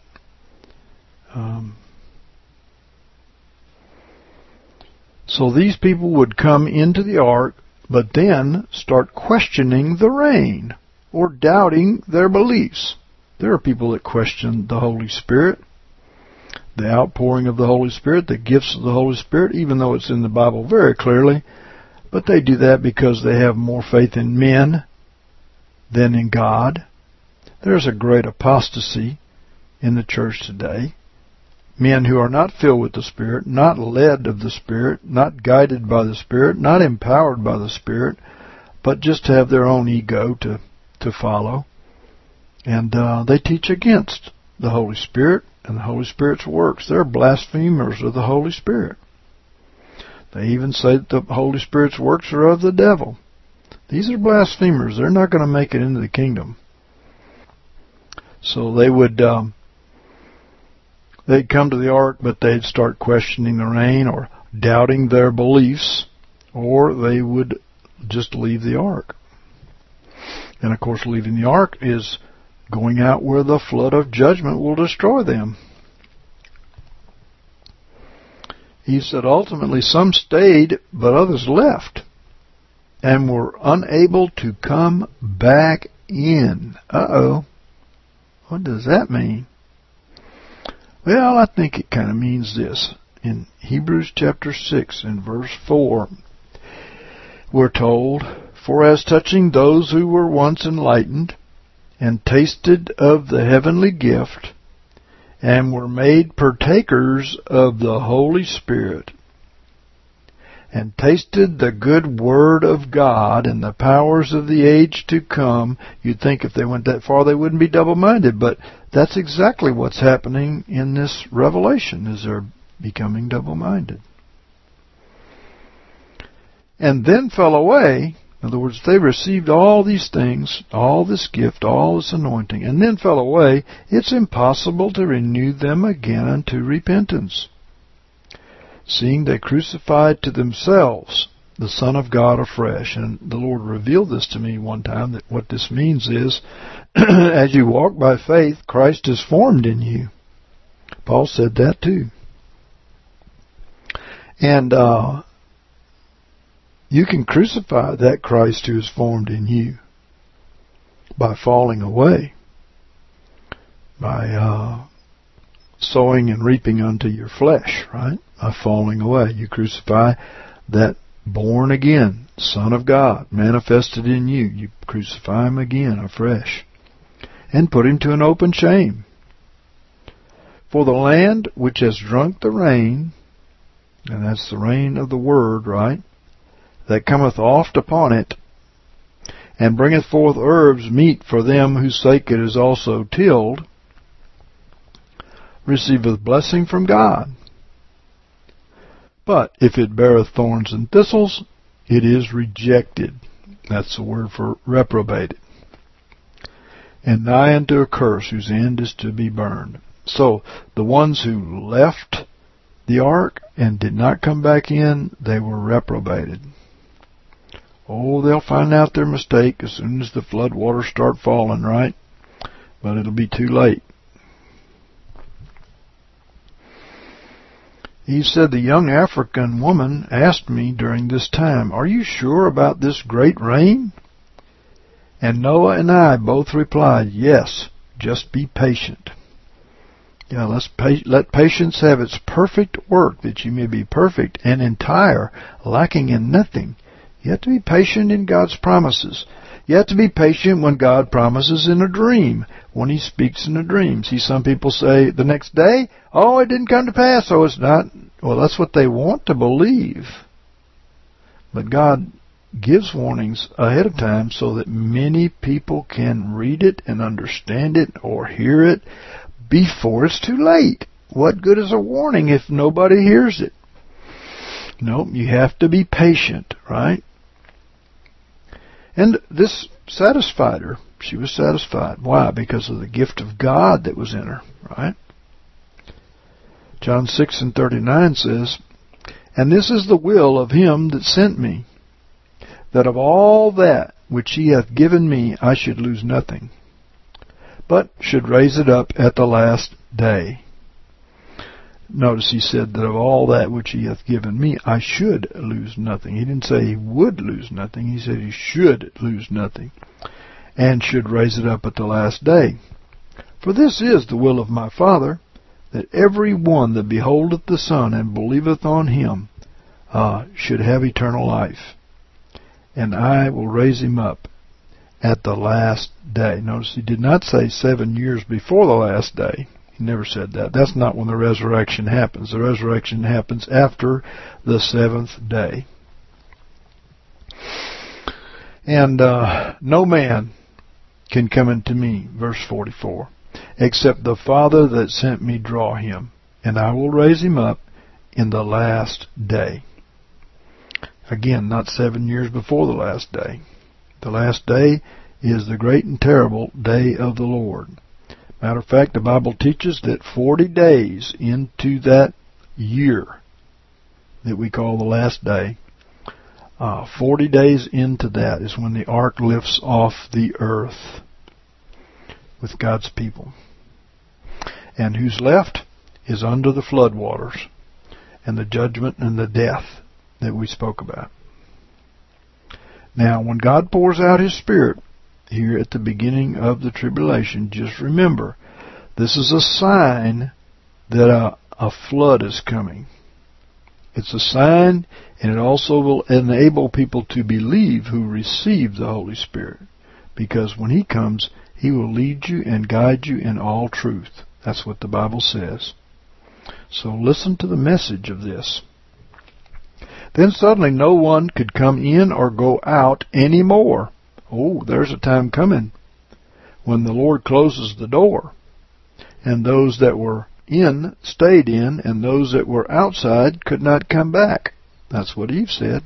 So these people would come into the ark, but then start questioning the rain or doubting their beliefs. There are people that question the Holy Spirit, the outpouring of the Holy Spirit, the gifts of the Holy Spirit, even though it's in the Bible very clearly. But they do that because they have more faith in men than in God. There's a great apostasy in the church today. Men who are not filled with the Spirit, not led of the Spirit, not guided by the Spirit, not empowered by the Spirit, but just have their own ego to follow. And they teach against the Holy Spirit and the Holy Spirit's works. They're blasphemers of the Holy Spirit. They even say that the Holy Spirit's works are of the devil. These are blasphemers. They're not going to make it into the kingdom. So they would... they'd come to the ark, but they'd start questioning the rain or doubting their beliefs, or they would just leave the ark. And of course, leaving the ark is going out where the flood of judgment will destroy them. He said ultimately some stayed, but others left and were unable to come back in. What does that mean? Well, I think it kind of means this. In Hebrews chapter 6 and verse 4, we're told, for as touching those who were once enlightened and tasted of the heavenly gift and were made partakers of the Holy Spirit and tasted the good word of God and the powers of the age to come, you'd think if they went that far they wouldn't be double-minded, but that's exactly what's happening in this revelation, is they're becoming double-minded. And then fell away. In other words, they received all these things, all this gift, all this anointing, and then fell away. It's impossible to renew them again unto repentance, seeing they crucified to themselves the Son of God afresh. And the Lord revealed this to me one time, that what this means is, as you walk by faith, Christ is formed in you. Paul said that too. And you can crucify that Christ who is formed in you by falling away, by sowing and reaping unto your flesh, right? By falling away. You crucify that born again Son of God manifested in you. You crucify him again afresh and put him to an open shame. For the land which has drunk the rain And that's the rain of the word, right? That cometh oft upon it, and bringeth forth herbs meet for them whose sake it is also tilled, receiveth blessing from God. But if it beareth thorns and thistles, it is rejected. That's the word for reprobated. And nigh unto a curse, whose end is to be burned. So, the ones who left the ark and did not come back in, they were reprobated. Oh, they'll find out their mistake as soon as the flood waters start falling, right? But it'll be too late. He said, the young African woman asked me during this time, "Are you sure about this great rain?" And Noah and I both replied, "Yes, just be patient." Yeah, let patience have its perfect work, that you may be perfect and entire, lacking in nothing. You have to be patient in God's promises. You have to be patient when God promises in a dream, when He speaks in a dream. See, some people say the next day, "Oh, it didn't come to pass, so it's not." Well, that's what they want to believe. But God gives warnings ahead of time so that many people can read it and understand it or hear it before it's too late. What good is a warning if nobody hears it? Nope, you have to be patient, right? And this satisfied her. She was satisfied. Why? Because of the gift of God that was in her, right? John 6:39 says, "And this is the will of Him that sent me, that of all that which He hath given me I should lose nothing, but should raise it up at the last day." Notice He said that of all that which He hath given me, I should lose nothing. He didn't say He would lose nothing. He said He should lose nothing, and should raise it up at the last day. "For this is the will of my Father, that every one that beholdeth the Son and believeth on Him should have eternal life, and I will raise him up at the last day." Notice He did not say 7 years before the last day. He never said that. That's not when the resurrection happens. The resurrection happens after the seventh day. "And no man can come unto me," verse 44, "except the Father that sent me draw him, and I will raise him up in the last day." Again, not 7 years before the last day. The last day is the great and terrible day of the Lord. Matter of fact, the Bible teaches that 40 days into that year that we call the last day, 40 days into that is when the ark lifts off the earth with God's people. And who's left is under the flood waters and the judgment and the death that we spoke about. Now, when God pours out His Spirit here at the beginning of the tribulation, just remember, this is a sign that a flood is coming. It's a sign, and it also will enable people to believe who receive the Holy Spirit. Because when He comes, He will lead you and guide you in all truth. That's what the Bible says. So listen to the message of this. "Then suddenly no one could come in or go out any more." Oh, there's a time coming when the Lord closes the door, and those that were in stayed in, and those that were outside could not come back. That's what Eve said.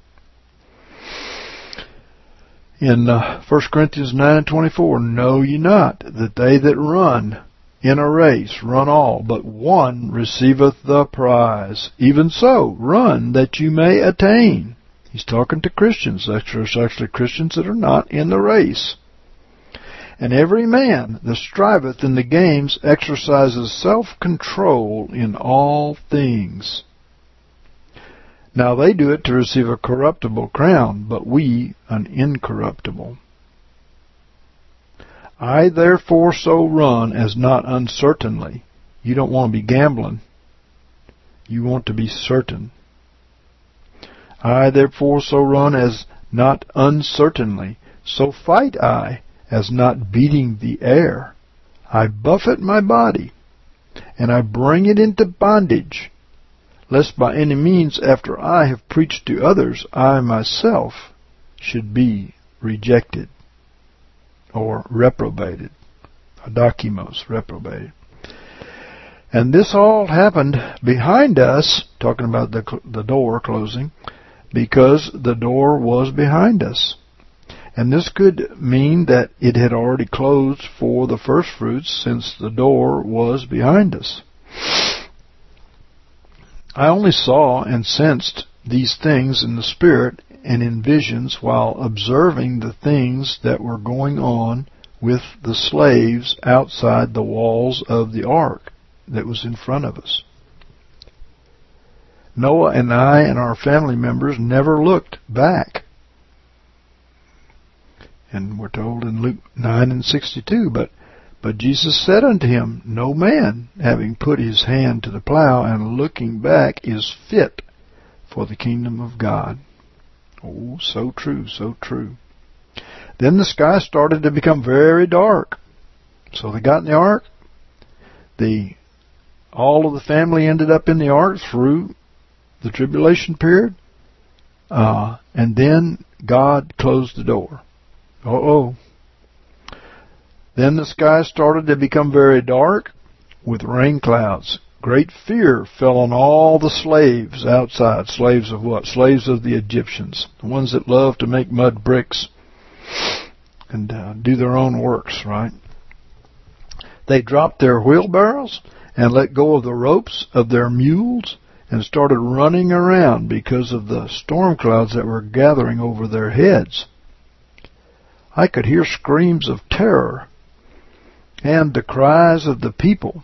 In 1 Corinthians 9:24, "Know ye not that they that run in a race run all, but one receiveth the prize? Even so, run that you may attain." He's talking to Christians. There's actually Christians that are not in the race. "And every man that striveth in the games exercises self-control in all things. Now they do it to receive a corruptible crown, but we an incorruptible. I therefore so run as not uncertainly." You don't want to be gambling. You want to be certain. "I therefore so run as not uncertainly. So fight I, as not beating the air. I buffet my body, and I bring it into bondage, lest by any means after I have preached to others, I myself should be rejected or reprobated. Adokimos, reprobated. And this all happened behind us, talking about the door closing, because the door was behind us. And this could mean that it had already closed for the first fruits, since the door was behind us. I only saw and sensed these things in the Spirit and in visions while observing the things that were going on with the slaves outside the walls of the ark that was in front of us. Noah and I and our family members never looked back. And we're told in Luke 9:62, but Jesus said unto him, No man, having put his hand to the plow and looking back, is fit for the kingdom of God. Oh, so true, so true. Then the sky started to become very dark. So they got in the ark. All of the family ended up in the ark through the tribulation period. And then God closed the door. Then the sky started to become very dark with rain clouds. Great fear fell on all the slaves outside. Slaves of what? Slaves of the Egyptians. The ones that love to make mud bricks and do their own works, right? They dropped their wheelbarrows and let go of the ropes of their mules and started running around because of the storm clouds that were gathering over their heads. I could hear screams of terror and the cries of the people.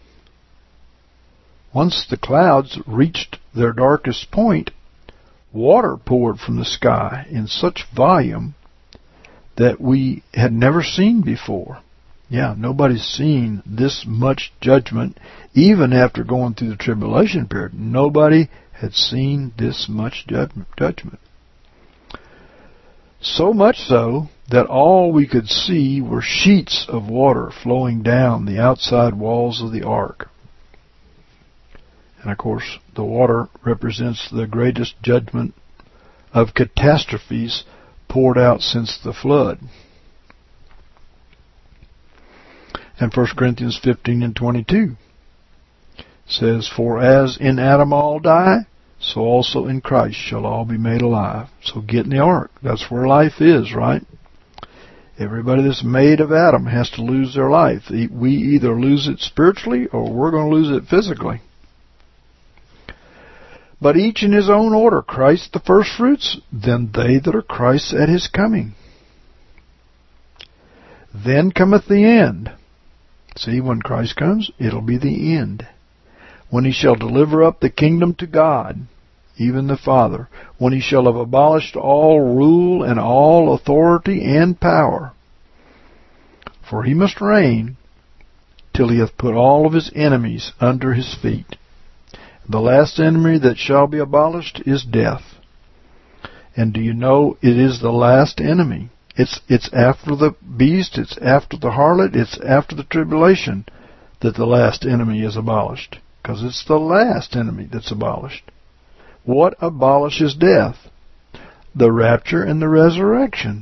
Once the clouds reached their darkest point, water poured from the sky in such volume that we had never seen before. Yeah, nobody's seen this much judgment, even after going through the tribulation period. Nobody had seen this much judgment. So much so that all we could see were sheets of water flowing down the outside walls of the ark. And of course, the water represents the greatest judgment of catastrophes poured out since the flood. And 1 Corinthians 15:22 says, For as in Adam all die, so also in Christ shall all be made alive. So get in the ark. That's where life is, right? Everybody that's made of Adam has to lose their life. We either lose it spiritually or we're going to lose it physically. But each in his own order, Christ the firstfruits, then they that are Christ's at his coming. Then cometh the end. See, when Christ comes, it'll be the end. When he shall deliver up the kingdom to God, even the Father, when he shall have abolished all rule and all authority and power. For he must reign till he hath put all of his enemies under his feet. The last enemy that shall be abolished is death. And do you know it is the last enemy? It's after the beast, it's after the harlot, it's after the tribulation that the last enemy is abolished. Because it's the last enemy that's abolished. What abolishes death? The rapture and the resurrection.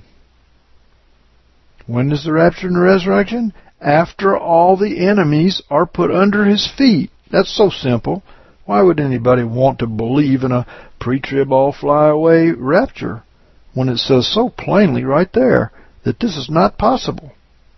When is the rapture and the resurrection? After all the enemies are put under his feet. That's so simple. Why would anybody want to believe in a pre-trib all fly away rapture when it says so plainly right there that this is not possible?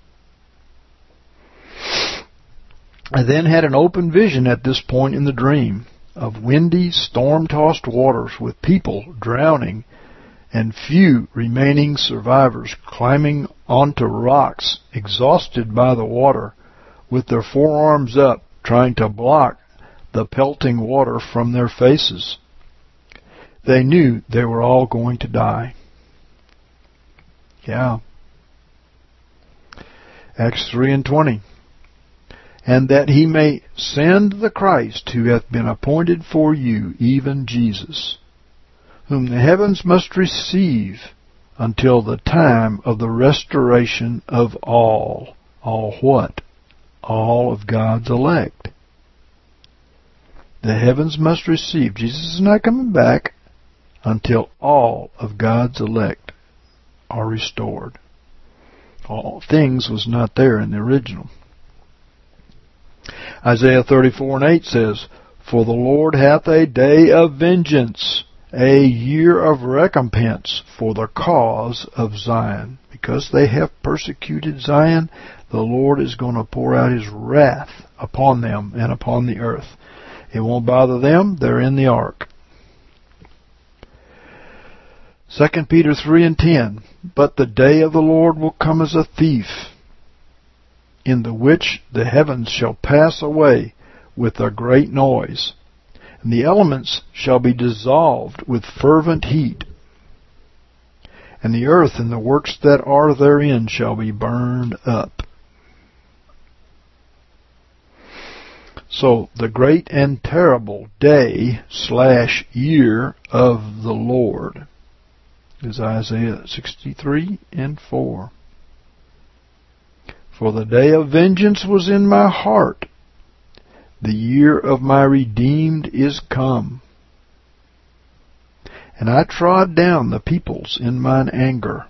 I then had an open vision at this point in the dream of windy, storm-tossed waters with people drowning and few remaining survivors climbing onto rocks, exhausted by the water, with their forearms up, trying to block the pelting water from their faces. They knew they were all going to die. Yeah. Acts 3:20. And that he may send the Christ who hath been appointed for you, even Jesus, whom the heavens must receive until the time of the restoration of all. All what? All of God's elect. The heavens must receive. Jesus is not coming back until all of God's elect are restored. All things was not there in the original. Isaiah 34:8 says, For the Lord hath a day of vengeance, a year of recompense for the cause of Zion. Because they have persecuted Zion, the Lord is going to pour out His wrath upon them and upon the earth. It won't bother them. They're in the ark. 2 Peter 3:10, But the day of the Lord will come as a thief, in the which the heavens shall pass away with a great noise, and the elements shall be dissolved with fervent heat, and the earth and the works that are therein shall be burned up. So, the great and terrible day/year of the Lord is Isaiah 63:4. For the day of vengeance was in my heart. The year of my redeemed is come. And I trod down the peoples in mine anger,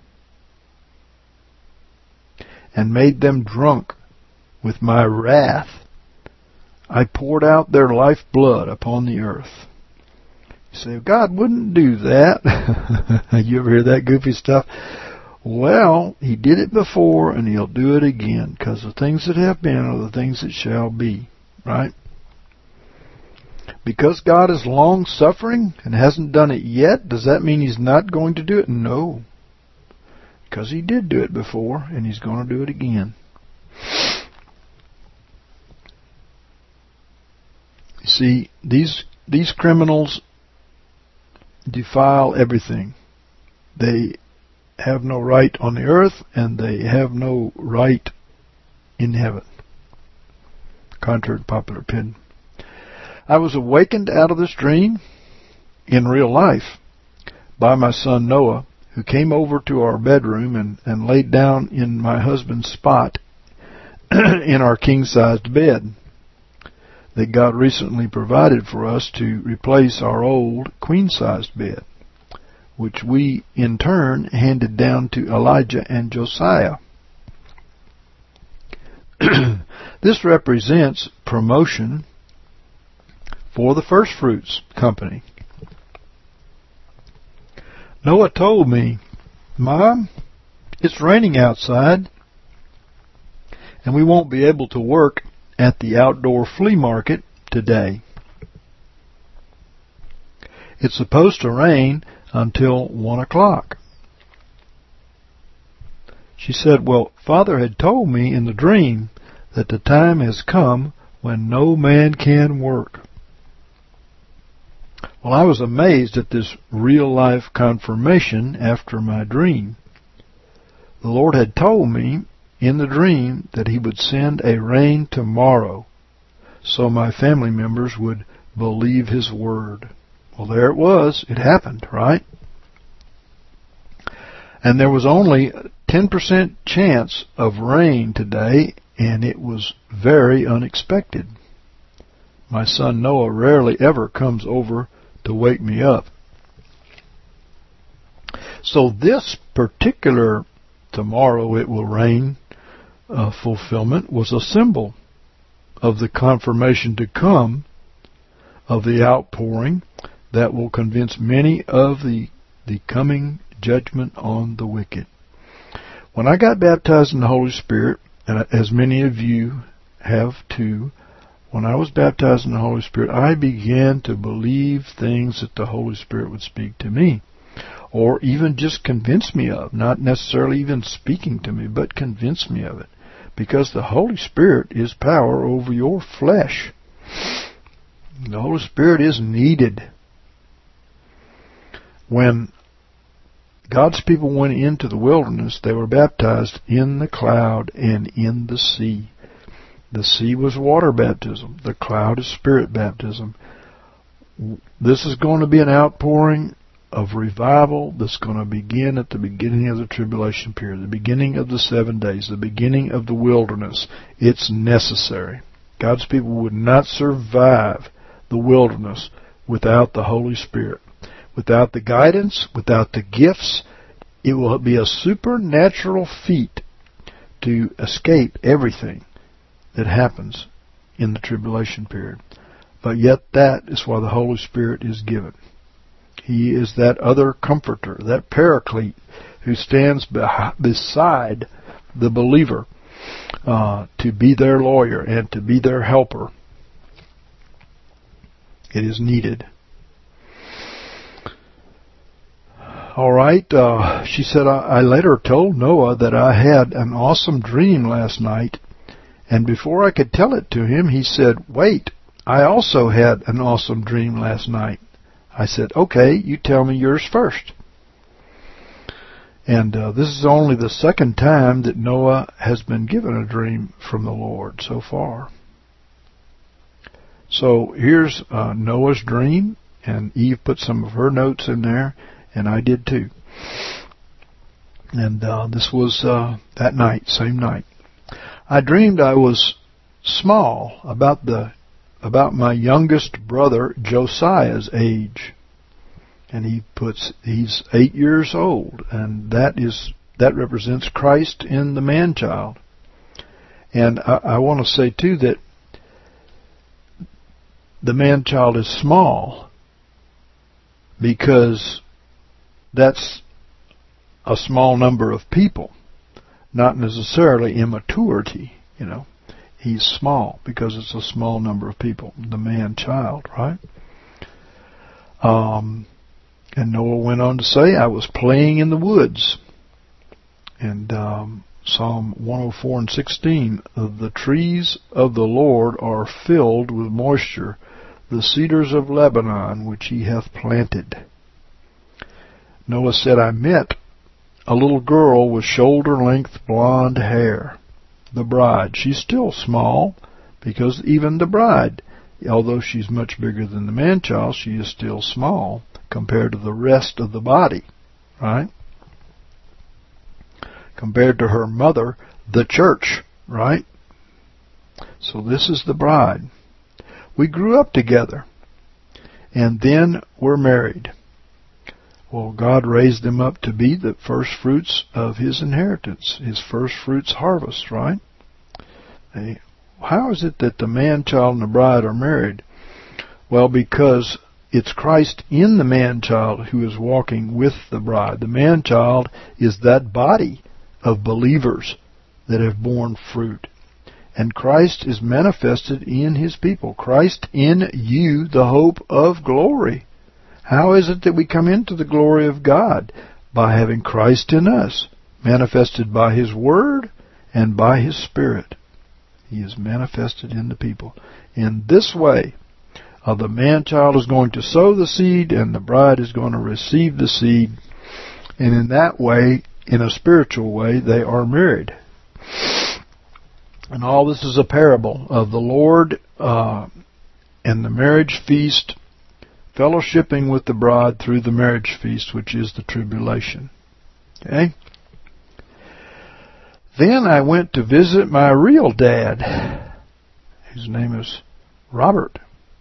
and made them drunk with my wrath. I poured out their lifeblood upon the earth. You say, God wouldn't do that. You ever hear that goofy stuff? Well, He did it before, and He'll do it again, because the things that have been are the things that shall be. Right? Because God is long-suffering and hasn't done it yet, does that mean He's not going to do it? No. Because He did do it before, and He's going to do it again. You see, these criminals defile everything. They have no right on the earth, and they have no right in heaven, contrary to popular opinion. I was awakened out of this dream in real life by my son Noah, who came over to our bedroom and laid down in my husband's spot in our king-sized bed that God recently provided for us to replace our old queen-sized bed, which we in turn handed down to Elijah and Josiah. This represents promotion for the First Fruits Company. Noah told me, Mom, it's raining outside, and we won't be able to work at the outdoor flea market today. It's supposed to rain until 1 o'clock. She said, well, Father had told me in the dream that the time has come when no man can work. Well, I was amazed at this real-life confirmation after my dream. The Lord had told me in the dream that He would send a rain tomorrow so my family members would believe His word. Well, there it was. It happened, right? And there was only a 10% chance of rain today, and it was very unexpected. My son Noah rarely ever comes over to wake me up. So this particular tomorrow it will rain fulfillment was a symbol of the confirmation to come of the outpouring that will convince many of the coming judgment on the wicked. When I got baptized in the Holy Spirit, and as many of you have too, when I was baptized in the Holy Spirit, I began to believe things that the Holy Spirit would speak to me, or even just convince me of, not necessarily even speaking to me, but convince me of it, because the Holy Spirit is power over your flesh. The Holy Spirit is needed. When God's people went into the wilderness, they were baptized in the cloud and in the sea. The sea was water baptism. The cloud is spirit baptism. This is going to be an outpouring of revival that's going to begin at the beginning of the tribulation period, the beginning of the 7 days, the beginning of the wilderness. It's necessary. God's people would not survive the wilderness without the Holy Spirit. Without the guidance, without the gifts, it will be a supernatural feat to escape everything that happens in the tribulation period. But yet that is why the Holy Spirit is given. He is that other comforter, that paraclete, who stands beside the believer to be their lawyer and to be their helper. It is needed. All right, she said, I later told Noah that I had an awesome dream last night, and before I could tell it to him, he said, wait, I also had an awesome dream last night. I said, okay, you tell me yours first. And this is only the second time that Noah has been given a dream from the Lord so far. So here's Noah's dream, and Eve put some of her notes in there, and I did too. And this was that night, same night. I dreamed I was small, about my youngest brother Josiah's age. And he's 8 years old, and that represents Christ in the man-child. And I want to say too that the man-child is small because that's a small number of people, not necessarily immaturity, He's small because it's a small number of people, the man-child, right? And Noah went on to say, I was playing in the woods. And Psalm 104:16, the trees of the Lord are filled with moisture, the cedars of Lebanon which he hath planted. Noah said, I met a little girl with shoulder-length blonde hair, the bride. She's still small, because even the bride, although she's much bigger than the man-child, she is still small compared to the rest of the body, right? Compared to her mother, the church, right? So this is the bride. We grew up together, and then we're married. Well, God raised them up to be the first fruits of His inheritance, His first fruits harvest, right? How is it that the man-child and the bride are married? Well, because it's Christ in the man-child who is walking with the bride. The man-child is that body of believers that have borne fruit. And Christ is manifested in His people. Christ in you, the hope of glory. How is it that we come into the glory of God? By having Christ in us, manifested by His Word and by His Spirit. He is manifested in the people. In this way, the man-child is going to sow the seed, and the bride is going to receive the seed. And in that way, in a spiritual way, they are married. And all this is a parable of the Lord and the marriage feast, fellowshipping with the bride through the marriage feast, which is the tribulation. Okay? Then I went to visit my real dad. His name is Robert.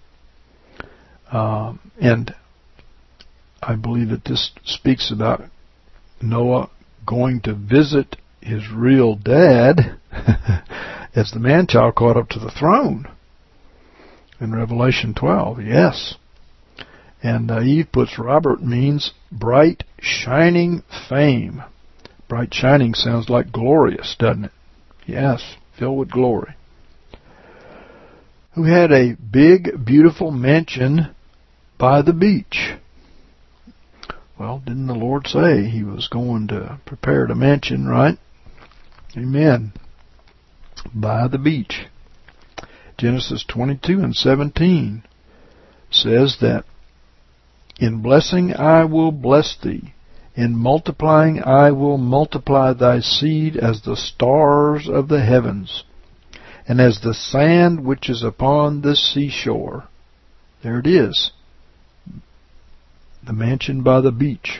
And I believe that this speaks about Noah going to visit his real dad as the man-child caught up to the throne in Revelation 12. Yes. And Eve puts Robert means bright, shining fame. Bright, shining sounds like glorious, doesn't it? Yes, filled with glory. Who had a big, beautiful mansion by the beach. Well, didn't the Lord say He was going to prepare a mansion, right? Amen. By the beach. Genesis 22:17 says that, in blessing I will bless thee, in multiplying I will multiply thy seed as the stars of the heavens, and as the sand which is upon the seashore. There it is. The mansion by the beach.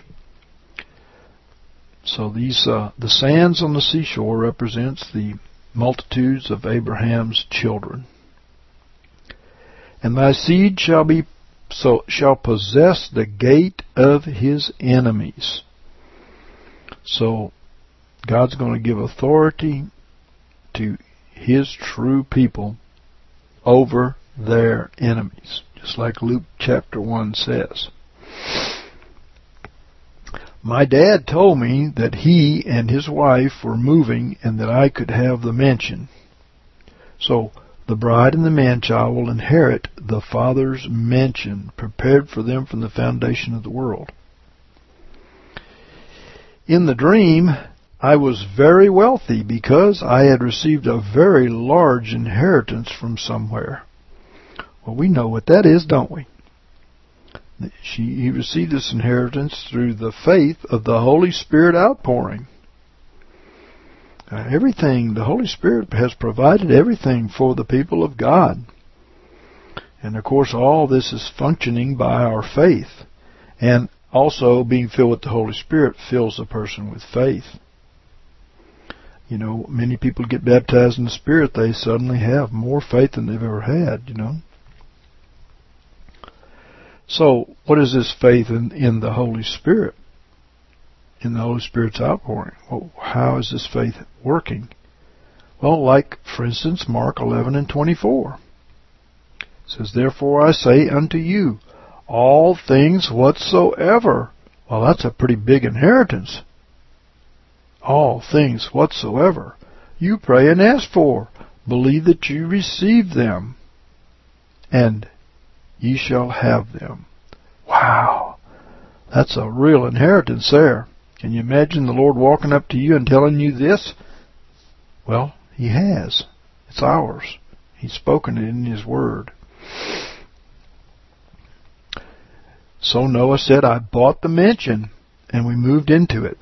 So these the sands on the seashore represents the multitudes of Abraham's children. and thy seed shall possess the gate of his enemies. So God's going to give authority to his true people over their enemies, just like Luke chapter 1 says. My dad told me that he and his wife were moving and that I could have the mansion. So the bride and the man-child will inherit the Father's mansion prepared for them from the foundation of the world. In the dream, I was very wealthy because I had received a very large inheritance from somewhere. Well, we know what that is, don't we? He received this inheritance through the faith of the Holy Spirit outpouring. Everything, the Holy Spirit has provided everything for the people of God. And of course, all this is functioning by our faith. And also, being filled with the Holy Spirit fills a person with faith. You know, many people get baptized in the Spirit, they suddenly have more faith than they've ever had, you know. So, what is this faith in the Holy Spirit? In the Holy Spirit's outpouring. Well, how is this faith working? Well, like, for instance, Mark 11:24. It says, therefore I say unto you, all things whatsoever. Well, that's a pretty big inheritance. All things whatsoever you pray and ask for, believe that you receive them, and ye shall have them. Wow, that's a real inheritance there. Can you imagine the Lord walking up to you and telling you this? Well, He has. It's ours. He's spoken it in His Word. So Noah said, I bought the mansion, and we moved into it.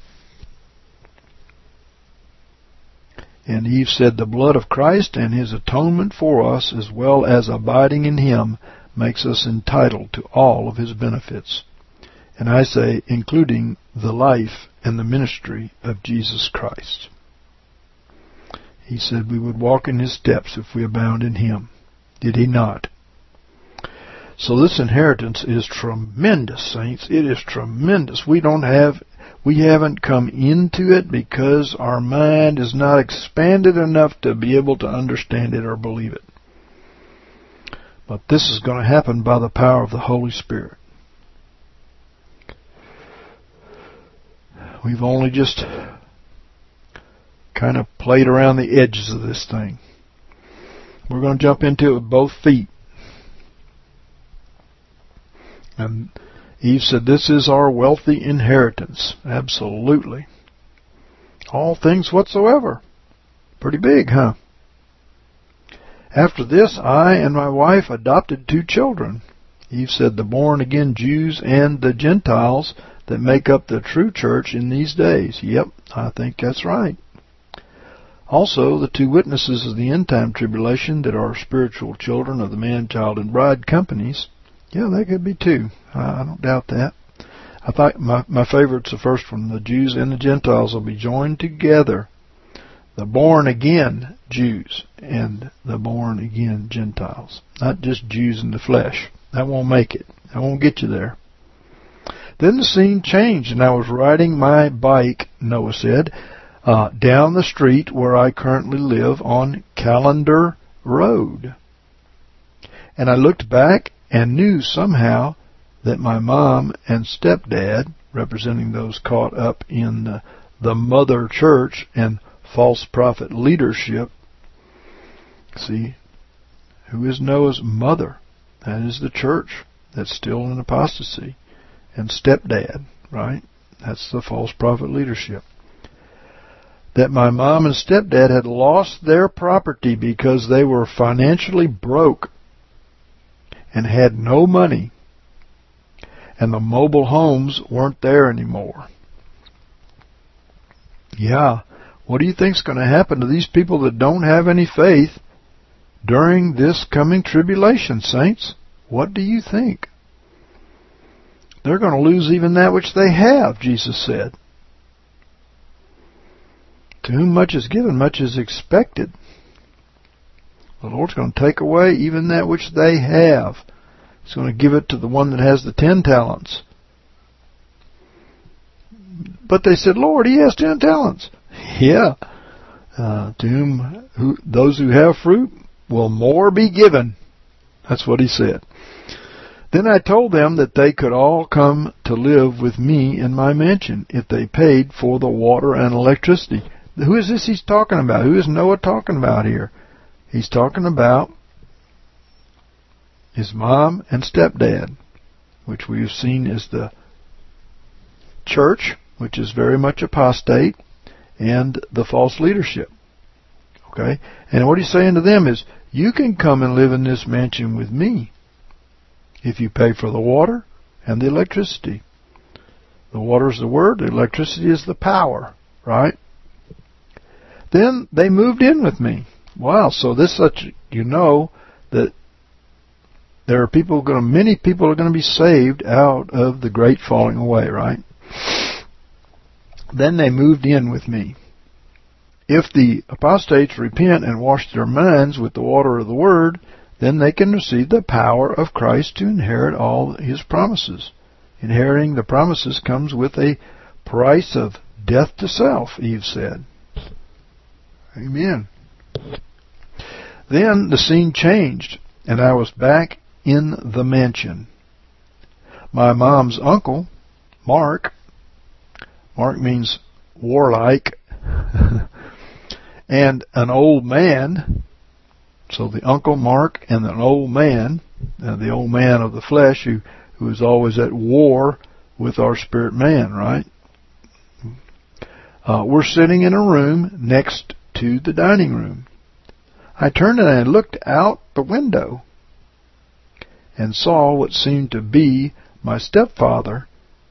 And Eve said, the blood of Christ and His atonement for us, as well as abiding in Him, makes us entitled to all of His benefits. And I say, including the life and the ministry of Jesus Christ. He said we would walk in His steps if we abound in Him. Did He not? So this inheritance is tremendous, saints. It is tremendous. We haven't come into it because our mind is not expanded enough to be able to understand it or believe it. But this is going to happen by the power of the Holy Spirit. We've only just kind of played around the edges of this thing. We're going to jump into it with both feet. And Eve said, this is our wealthy inheritance. Absolutely. All things whatsoever. Pretty big, huh? After this, I and my wife adopted 2 children. Eve said, the born-again Jews and the Gentiles that make up the true church in these days. Yep, I think that's right. Also, the 2 witnesses of the end-time tribulation that are spiritual children of the man, child, and bride companies. Yeah, they could be 2. I don't doubt that. I thought my favorite's the first one. The Jews and the Gentiles will be joined together. The born-again Jews and the born-again Gentiles. Not just Jews in the flesh. That won't make it. That won't get you there. Then the scene changed, and I was riding my bike, Noah said, down the street where I currently live on Callender Road. And I looked back and knew somehow that my mom and stepdad, representing those caught up in the mother church and false prophet leadership, see, who is Noah's mother? That is the church that's still in apostasy. And stepdad, right? That's the false prophet leadership. That my mom and stepdad had lost their property because they were financially broke and had no money, and the mobile homes weren't there anymore. Yeah, what do you think's going to happen to these people that don't have any faith during this coming tribulation, saints? What do you think? They're going to lose even that which they have, Jesus said. To whom much is given, much is expected. The Lord's going to take away even that which they have. He's going to give it to the one that has the 10 talents. But they said, Lord, he has 10 talents. Yeah. Those who have fruit will more be given. That's what he said. Then I told them that they could all come to live with me in my mansion if they paid for the water and electricity. Who is this he's talking about? Who is Noah talking about here? He's talking about his mom and stepdad, which we have seen is the church, which is very much apostate, and the false leadership. Okay? And what he's saying to them is, you can come and live in this mansion with me if you pay for the water and the electricity. The water is the word, the electricity is the power, right? Then they moved in with me. Wow, so this lets you know that there are many people are going to be saved out of the great falling away, right? Then they moved in with me. If the apostates repent and wash their minds with the water of the word, then they can receive the power of Christ to inherit all his promises. Inheriting the promises comes with a price of death to self, Eve said. Amen. Then the scene changed, and I was back in the mansion. My mom's uncle, Mark means warlike, and an old man, so the uncle Mark and an old man, the old man of the flesh who is always at war with our spirit man, right? We're sitting in a room next to the dining room. I turned and I looked out the window and saw what seemed to be my stepfather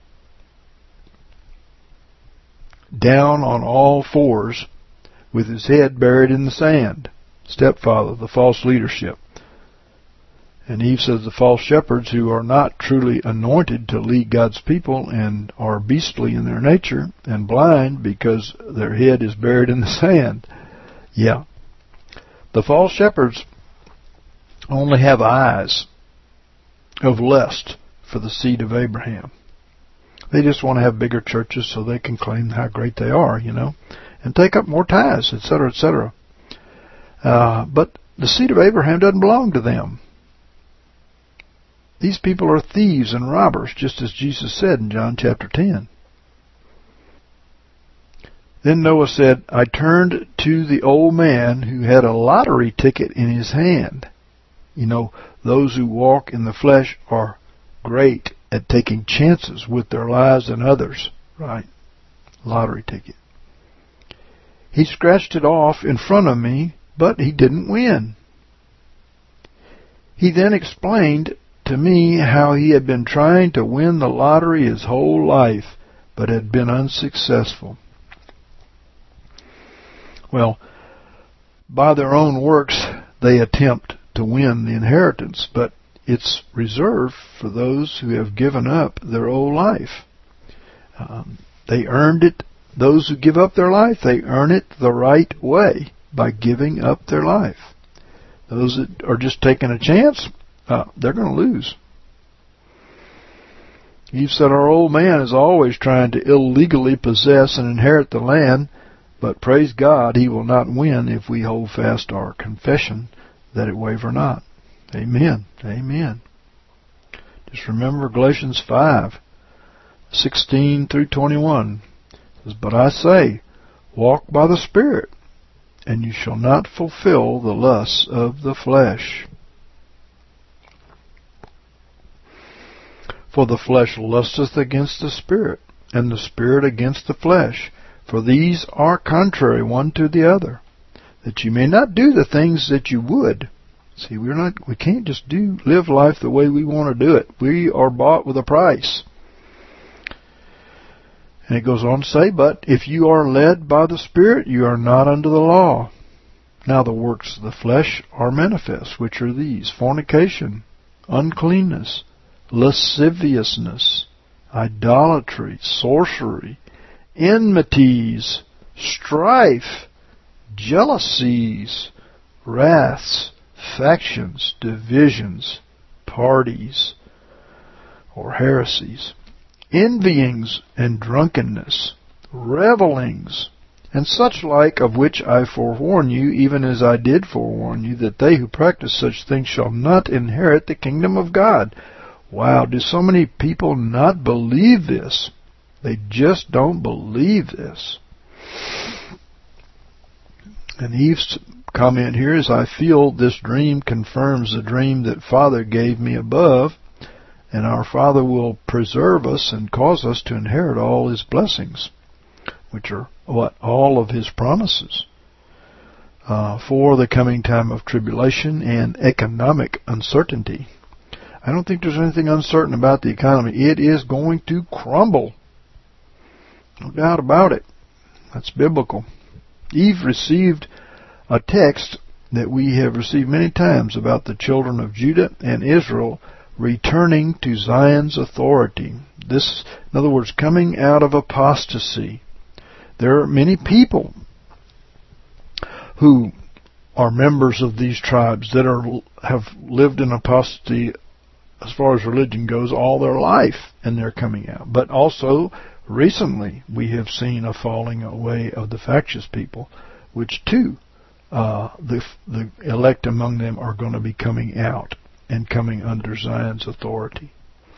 down on all fours with his head buried in the sand. Stepfather, the false leadership. And Eve says the false shepherds who are not truly anointed to lead God's people and are beastly in their nature and blind because their head is buried in the sand. Yeah. The false shepherds only have eyes of lust for the seed of Abraham. They just want to have bigger churches so they can claim how great they are, and take up more tithes, etc., etc. But the seed of Abraham doesn't belong to them. These people are thieves and robbers, just as Jesus said in John chapter 10. Then Noah said, I turned to the old man who had a lottery ticket in his hand. Those who walk in the flesh are great at taking chances with their lives and others, right? Lottery ticket. He scratched it off in front of me, but he didn't win. He then explained to me how he had been trying to win the lottery his whole life, but had been unsuccessful. Well, by their own works, they attempt to win the inheritance, but it's reserved for those who have given up their old life. They earned it. Those who give up their life, they earn it the right way by giving up their life. Those that are just taking a chance, they're going to lose. Eve said our old man is always trying to illegally possess and inherit the land, but praise God, he will not win if we hold fast our confession that it waver not. Amen. Amen. Just remember Galatians 5:16 through 21. It says, but I say, walk by the Spirit, and you shall not fulfill the lusts of the flesh. For the flesh lusteth against the Spirit, and the Spirit against the flesh. For these are contrary one to the other, that you may not do the things that you would. See, we can't just live life the way we want to do it. We are bought with a price. And it goes on to say, but if you are led by the Spirit, you are not under the law. Now the works of the flesh are manifest, which are these: fornication, uncleanness, lasciviousness, idolatry, sorcery, enmities, strife, jealousies, wraths, factions, divisions, parties, or heresies, envyings and drunkenness, revellings, and such like, of which I forewarn you, even as I did forewarn you, that they who practice such things shall not inherit the kingdom of God. Wow, do so many people not believe this? They just don't believe this. And Eve's comment here is, I feel this dream confirms the dream that Father gave me above, and our Father will preserve us and cause us to inherit all His blessings, which are what? All of His promises, for the coming time of tribulation and economic uncertainty. I don't think there's anything uncertain about the economy. It is going to crumble. No doubt about it. That's biblical. Eve received a text that we have received many times about the children of Judah and Israel returning to Zion's authority. This, in other words, coming out of apostasy. There are many people who are members of these tribes that have lived in apostasy as far as religion goes all their life, and they're coming out. But also, recently, we have seen a falling away of the factious people, which too, the elect among them are going to be coming out and coming under Zion's authority.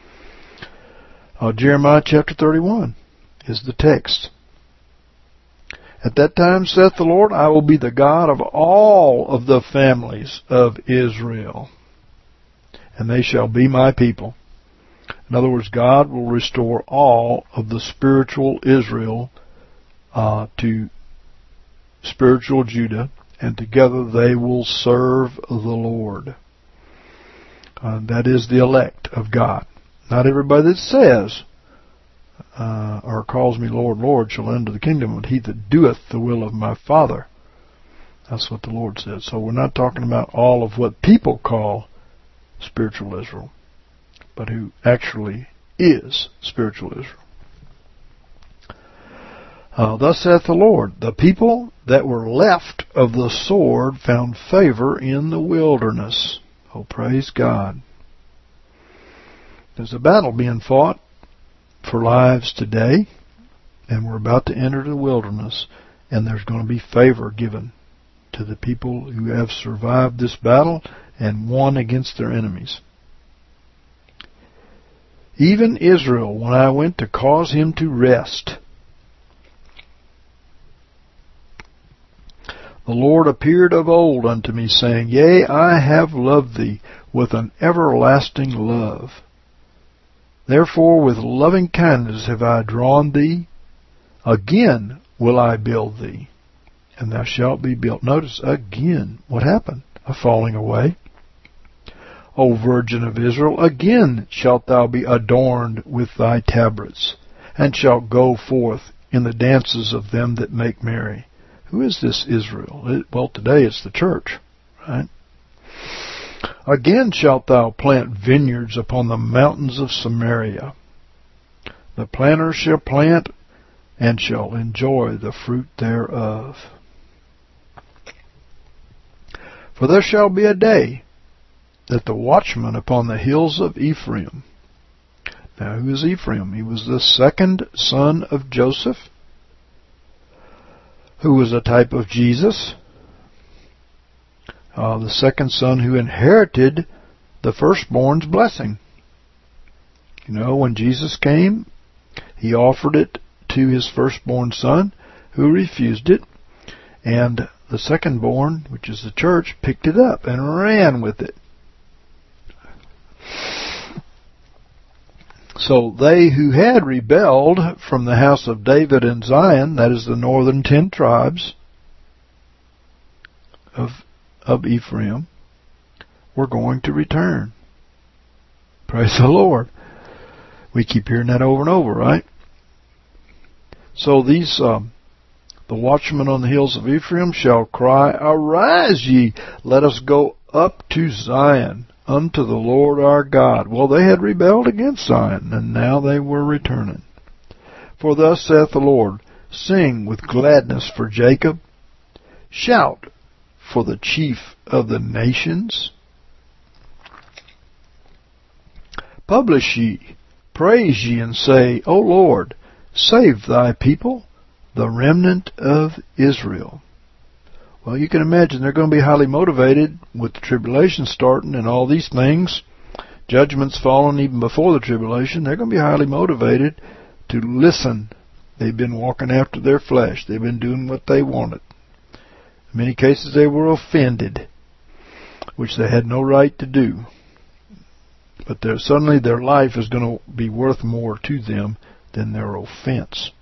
Jeremiah chapter 31 is the text. At that time, saith the Lord, I will be the God of all of the families of Israel, and they shall be my people. In other words, God will restore all of the spiritual Israel to spiritual Judah, and together they will serve the Lord. That is the elect of God. Not everybody that says or calls me Lord, Lord shall enter the kingdom, but he that doeth the will of my Father. That's what the Lord said. So we're not talking about all of what people call spiritual Israel, but who actually is spiritual Israel. Thus saith the Lord, the people that were left of the sword found favor in the wilderness. Oh, praise God. There's a battle being fought for lives today, and we're about to enter the wilderness, and there's going to be favor given to the people who have survived this battle and won against their enemies. Even Israel, when I went to cause him to rest, the Lord appeared of old unto me, saying, Yea, I have loved thee with an everlasting love. Therefore with loving kindness have I drawn thee. Again will I build thee, and thou shalt be built. Notice, again, what happened? A falling away. O Virgin of Israel, again shalt thou be adorned with thy tabrets, and shalt go forth in the dances of them that make merry. Who is this Israel? Well, today it's the church, right? Again shalt thou plant vineyards upon the mountains of Samaria. The planter shall plant and shall enjoy the fruit thereof. For there shall be a day that the watchman upon the hills of Ephraim. Now, who is Ephraim? He was the second son of Joseph, who was a type of Jesus. The second son who inherited the firstborn's blessing. You know, when Jesus came, he offered it to his firstborn son, who refused it, and the secondborn, which is the church, picked it up and ran with it. So they who had rebelled from the house of David and Zion, that is the northern 10 tribes of Ephraim, were going to return. Praise the Lord. We keep hearing that over and over, right? So these, the watchmen on the hills of Ephraim shall cry, Arise ye, let us go up to Zion, unto the Lord our God. Well, they had rebelled against Zion, and now they were returning. For thus saith the Lord, Sing with gladness for Jacob, shout for the chief of the nations? Publish ye, praise ye, and say, O Lord, save thy people, the remnant of Israel. Well, you can imagine they're going to be highly motivated with the tribulation starting and all these things. Judgment's fallen even before the tribulation. They're going to be highly motivated to listen. They've been walking after their flesh. They've been doing what they wanted. In many cases they were offended, which they had no right to do. But suddenly their life is going to be worth more to them than their offense.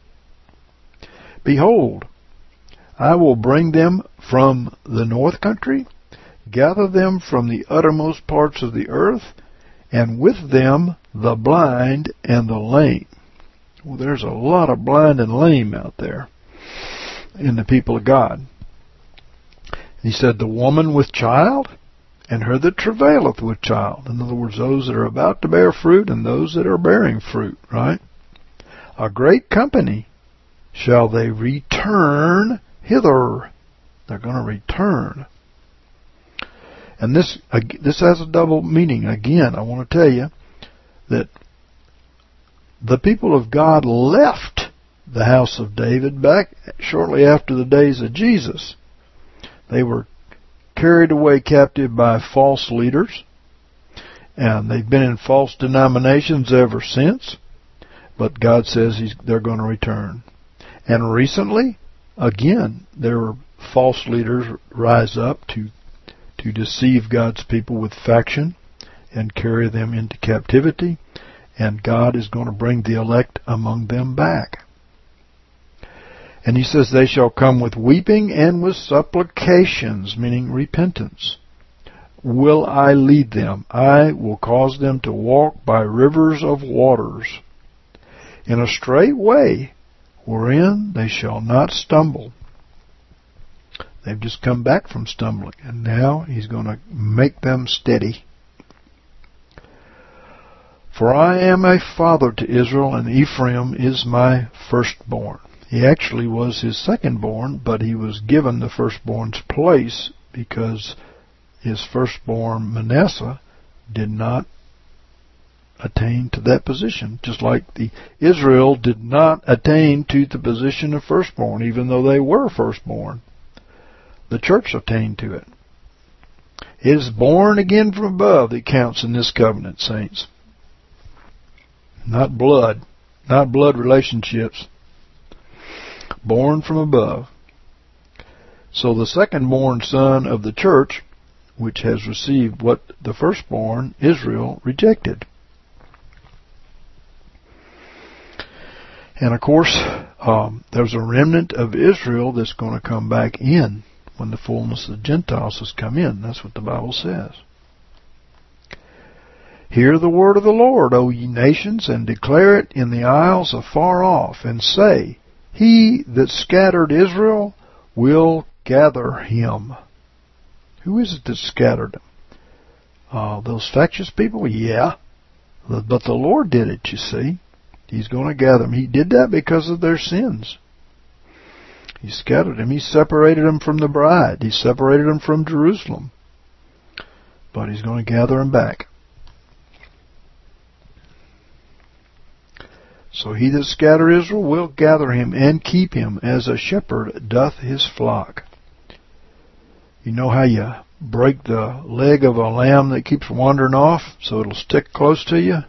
Behold, I will bring them from the north country, gather them from the uttermost parts of the earth, and with them the blind and the lame. Well, there's a lot of blind and lame out there in the people of God. He said, the woman with child, and her that travaileth with child. In other words, those that are about to bear fruit and those that are bearing fruit, right? A great company shall they return hither. They're going to return. And this has a double meaning. Again, I want to tell you that the people of God left the house of David back shortly after the days of Jesus. They were carried away captive by false leaders, and they've been in false denominations ever since. But God says they're going to return. And recently, again, there were false leaders rise up to deceive God's people with faction and carry them into captivity. And God is going to bring the elect among them back. And he says, they shall come with weeping and with supplications, meaning repentance. Will I lead them? I will cause them to walk by rivers of waters, in a straight way, wherein they shall not stumble. They've just come back from stumbling, and now he's going to make them steady. For I am a father to Israel, and Ephraim is my firstborn. He actually was his secondborn, but he was given the firstborn's place because his firstborn Manasseh did not attain to that position, just like Israel did not attain to the position of firstborn, even though they were firstborn. The church attained to it. It is born again from above that counts in this covenant, saints. Not blood relationships. Born from above. So the second-born son of the church, which has received what the firstborn, Israel, rejected. And of course, there's a remnant of Israel that's going to come back in when the fullness of the Gentiles has come in. That's what the Bible says. Hear the word of the Lord, O ye nations, and declare it in the isles afar off, and say, He that scattered Israel will gather him. Who is it that scattered them? Those factious people? Yeah. But the Lord did it, you see. He's going to gather them. He did that because of their sins. He scattered them. He separated them from the bride. He separated them from Jerusalem. But He's going to gather them back. So He that scattered Israel will gather him and keep him as a shepherd doth his flock. You know how you break the leg of a lamb that keeps wandering off so it'll stick close to you?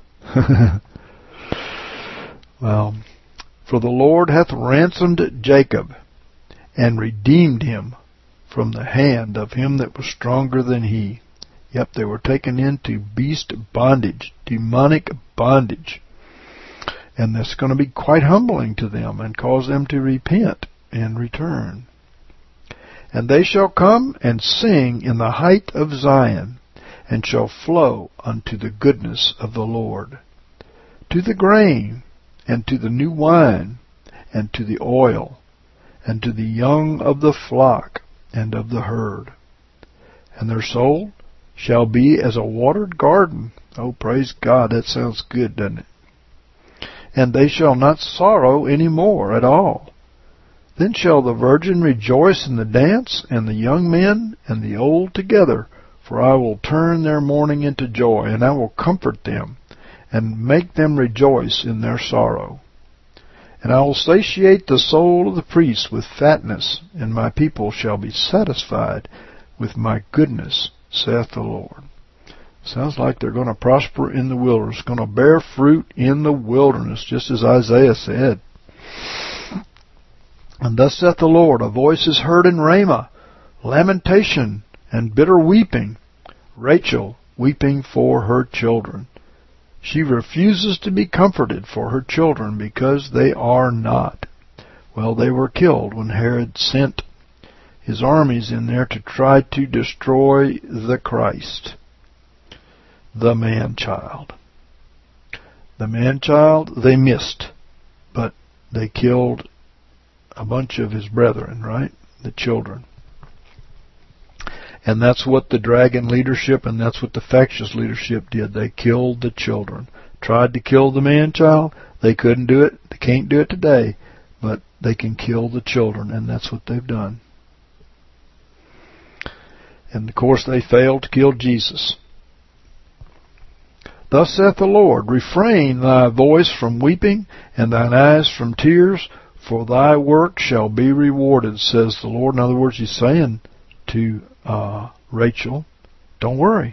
Well, for the Lord hath ransomed Jacob and redeemed him from the hand of him that was stronger than he. Yep, they were taken into beast bondage, demonic bondage. And that's going to be quite humbling to them and cause them to repent and return. And they shall come and sing in the height of Zion, and shall flow unto the goodness of the Lord, to the grain, and to the new wine, and to the oil, and to the young of the flock and of the herd. And their soul shall be as a watered garden. Oh, praise God, that sounds good, doesn't it? And they shall not sorrow any more at all. Then shall the virgin rejoice in the dance, and the young men and the old together. For I will turn their mourning into joy, and I will comfort them, and make them rejoice in their sorrow. And I will satiate the soul of the priests with fatness, and my people shall be satisfied with my goodness, saith the Lord. Sounds like they're going to prosper in the wilderness, going to bear fruit in the wilderness, just as Isaiah said. And thus saith the Lord, a voice is heard in Ramah, lamentation and bitter weeping, Rachel weeping for her children. She refuses to be comforted for her children because they are not. Well, they were killed when Herod sent his armies in there to try to destroy the Christ, the man-child. The man-child they missed, but they killed a bunch of his brethren, right? The children. And that's what the dragon leadership and that's what the factious leadership did. They killed the children. Tried to kill the man-child. They couldn't do it. They can't do it today. But they can kill the children, and that's what they've done. And of course they failed to kill Jesus. Thus saith the Lord, refrain thy voice from weeping, and thine eyes from tears, for thy work shall be rewarded, says the Lord. In other words, he's saying to Rachel, don't worry.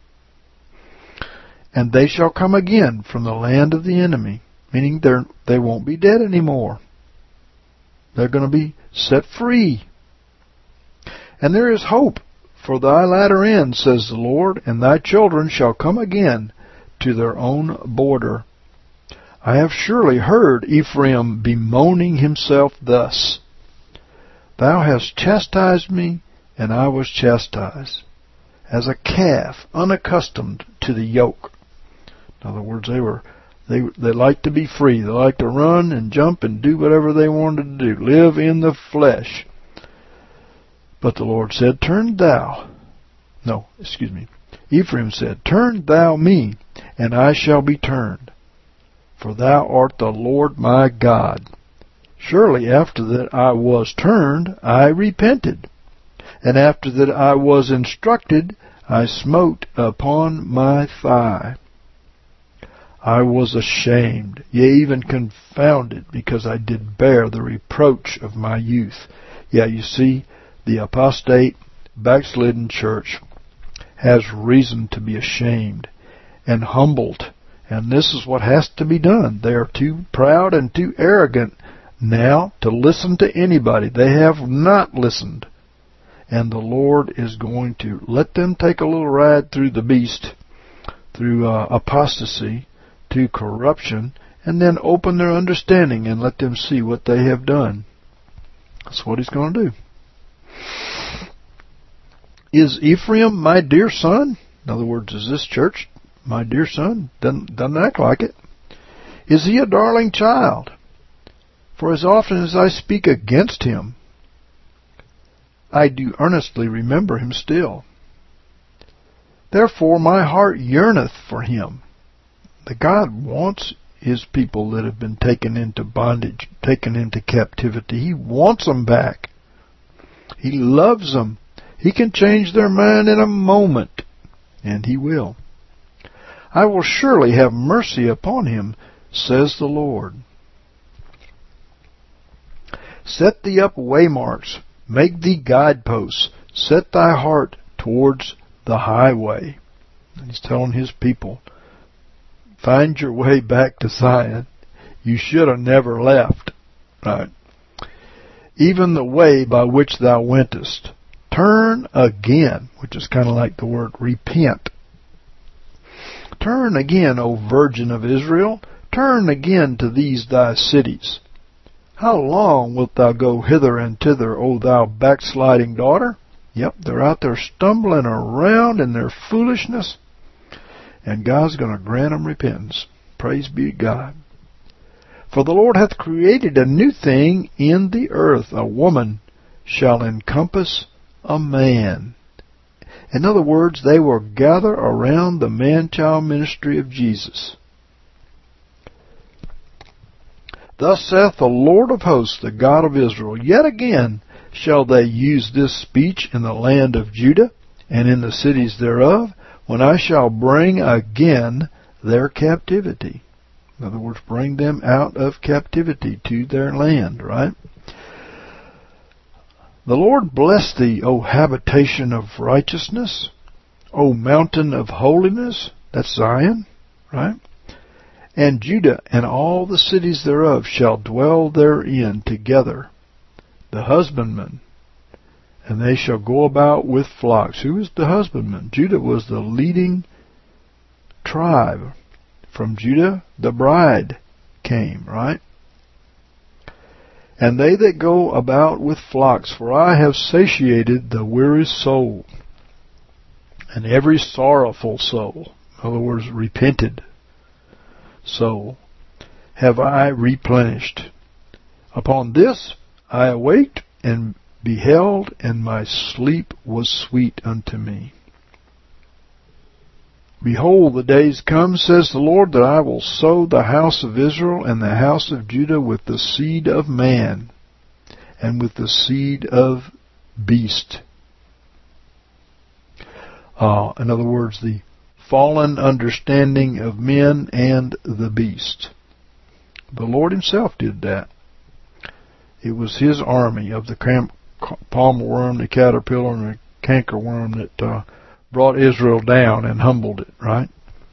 And they shall come again from the land of the enemy, meaning they won't be dead anymore. They're going to be set free. And there is hope for thy latter end, says the Lord, and thy children shall come again to their own border. I have surely heard Ephraim bemoaning himself thus, thou hast chastised me, and I was chastised, as a calf unaccustomed to the yoke. In other words, they liked to be free. They liked to run and jump and do whatever they wanted to do, live in the flesh. But the Lord said, Ephraim said, turn thou me, and I shall be turned, for thou art the Lord my God. Surely after that I was turned, I repented. And after that I was instructed, I smote upon my thigh. I was ashamed, yea, even confounded, because I did bear the reproach of my youth. Yeah, you see, the apostate, backslidden church has reason to be ashamed and humbled. And this is what has to be done. They are too proud and too arrogant now to listen to anybody. They have not listened. And the Lord is going to let them take a little ride through the beast, through apostasy, to corruption, and then open their understanding and let them see what they have done. That's what he's going to do. Is Ephraim my dear son? In other words, is this church my dear son? Doesn't act like it. Is he a darling child? For as often as I speak against him, I do earnestly remember him still. Therefore my heart yearneth for him. The God wants his people that have been taken into bondage, taken into captivity. He wants them back. He loves them. He can change their mind in a moment, and he will. I will surely have mercy upon him, says the Lord. Set thee up waymarks, make thee guideposts, set thy heart towards the highway. And he's telling his people, find your way back to Zion. You should have never left. Right? Even the way by which thou wentest. Turn again, which is kind of like the word repent. Turn again, O Virgin of Israel. Turn again to these thy cities. How long wilt thou go hither and thither, O thou backsliding daughter? Yep, they're out there stumbling around in their foolishness. And God's going to grant them repentance. Praise be to God. For the Lord hath created a new thing in the earth. A woman shall encompass a man. In other words, they will gather around the man-child ministry of Jesus. Thus saith the Lord of hosts, the God of Israel, yet again shall they use this speech in the land of Judah and in the cities thereof, when I shall bring again their captivity. In other words, bring them out of captivity to their land, right? The Lord bless thee, O habitation of righteousness, O mountain of holiness, that's Zion, right? And Judah and all the cities thereof shall dwell therein together, the husbandmen, and they shall go about with flocks. Who is the husbandman? Judah was the leading tribe. From Judah, the bride came, right? And they that go about with flocks, for I have satiated the weary soul, and every sorrowful soul, in other words, repented soul, have I replenished. Upon this I awaked and beheld, and my sleep was sweet unto me. Behold, the days come, says the Lord, that I will sow the house of Israel and the house of Judah with the seed of man and with the seed of beast. In other words, the fallen understanding of men and the beast. The Lord himself did that. It was his army of the palmer worm, the caterpillar, and the cankerworm that brought Israel down and humbled it, right?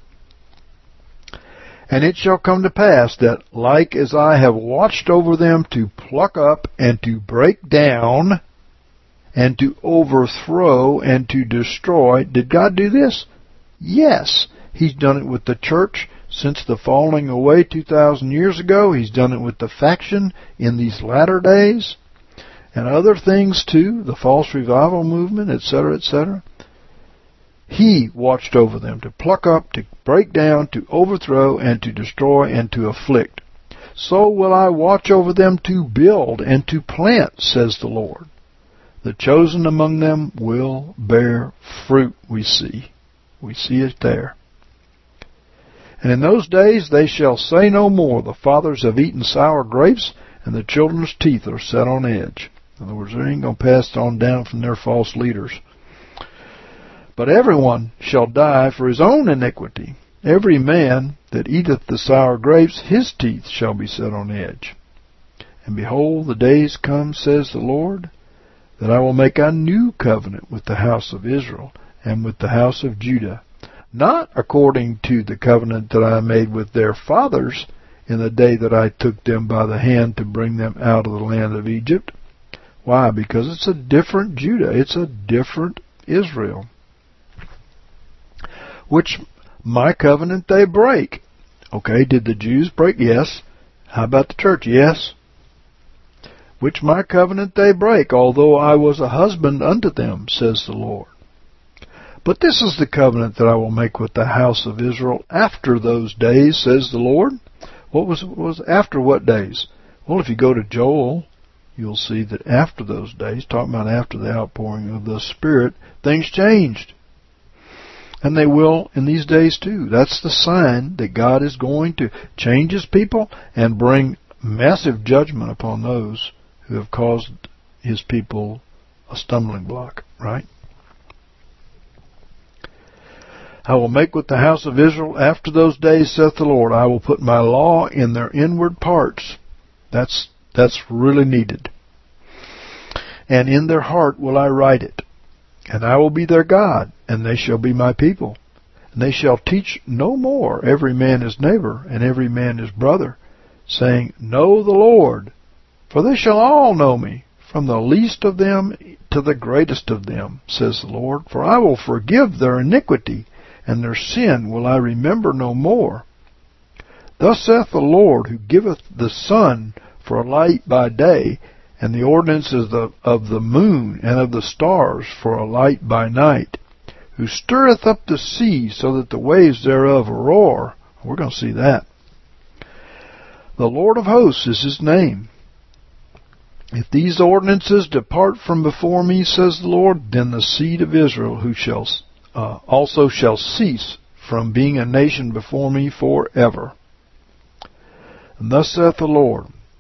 And it shall come to pass that, like as I have watched over them to pluck up and to break down and to overthrow and to destroy. Did God do this? Yes. He's done it with the church since the falling away 2,000 years ago. He's done it with the faction in these latter days and other things too, the false revival movement, etc., etc. He watched over them to pluck up, to break down, to overthrow, and to destroy, and to afflict. So will I watch over them to build and to plant, says the Lord. The chosen among them will bear fruit, we see. We see it there. And in those days they shall say no more, the fathers have eaten sour grapes, and the children's teeth are set on edge. In other words, they ain't going to pass it on down from their false leaders. But everyone shall die for his own iniquity. Every man that eateth the sour grapes, his teeth shall be set on edge. And behold, the days come, says the Lord, that I will make a new covenant with the house of Israel and with the house of Judah, not according to the covenant that I made with their fathers in the day that I took them by the hand to bring them out of the land of Egypt. Why? Because it's a different Judah. It's a different Israel, which my covenant they break. Okay, did the Jews break? Yes. How about the church? Yes. Which my covenant they break, although I was a husband unto them, says the Lord. But this is the covenant that I will make with the house of Israel after those days, says the Lord. What was after what days? Well, if you go to Joel, you'll see that after those days, talking about after the outpouring of the Spirit, things changed. And they will in these days too. That's the sign that God is going to change His people and bring massive judgment upon those who have caused His people a stumbling block, right? I will make with the house of Israel after those days, saith the Lord. I will put my law in their inward parts. That's really needed. And in their heart will I write it. And I will be their God, and they shall be my people. And they shall teach no more every man his neighbor, and every man his brother, saying, Know the Lord, for they shall all know me, from the least of them to the greatest of them, says the Lord. For I will forgive their iniquity, and their sin will I remember no more. Thus saith the Lord, who giveth the sun for a light by day, and the ordinances of the moon and of the stars for a light by night, who stirreth up the sea so that the waves thereof roar. We're going to see that. The Lord of hosts is His name. If these ordinances depart from before me, says the Lord, then the seed of Israel also shall cease from being a nation before me forever. And thus saith the Lord,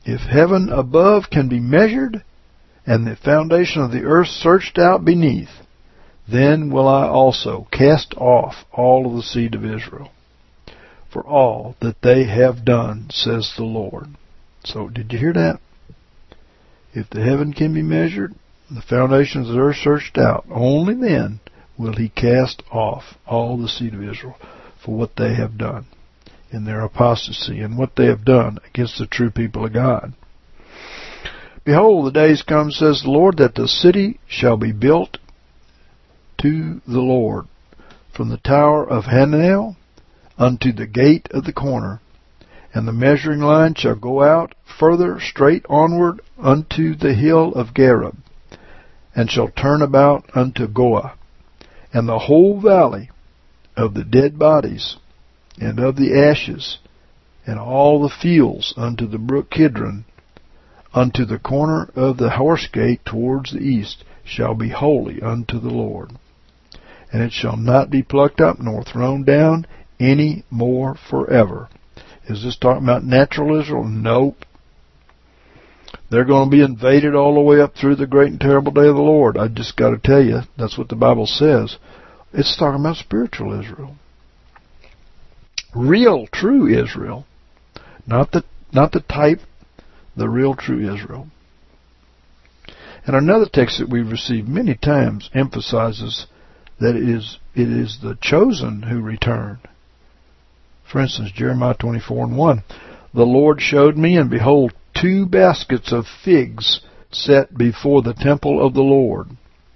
If heaven above can be measured, and the foundation of the earth searched out beneath, then will I also cast off all of the seed of Israel, for all that they have done, says the Lord. So, did you hear that? If the heaven can be measured, the foundations of the earth searched out, only then will he cast off all the seed of Israel for what they have done in their apostasy and what they have done against the true people of God. Behold, the days come, says the Lord, that the city shall be built to the Lord, from the tower of Hananel unto the gate of the corner, and the measuring line shall go out further straight onward unto the hill of Gareb, and shall turn about unto Goah, and the whole valley of the dead bodies, and of the ashes, and all the fields unto the brook Kidron, unto the corner of the horse gate towards the east, shall be holy unto the Lord. And it shall not be plucked up nor thrown down any more forever. Is this talking about natural Israel? Nope. They're going to be invaded all the way up through the great and terrible day of the Lord. I just got to tell you, that's what the Bible says. It's talking about spiritual Israel. Real, true Israel. Not the type, the real, true Israel. And another text that we've received many times emphasizes that it is the chosen who return. For instance, Jeremiah 24:1. The Lord showed me, and behold, 2 baskets of figs set before the temple of the Lord.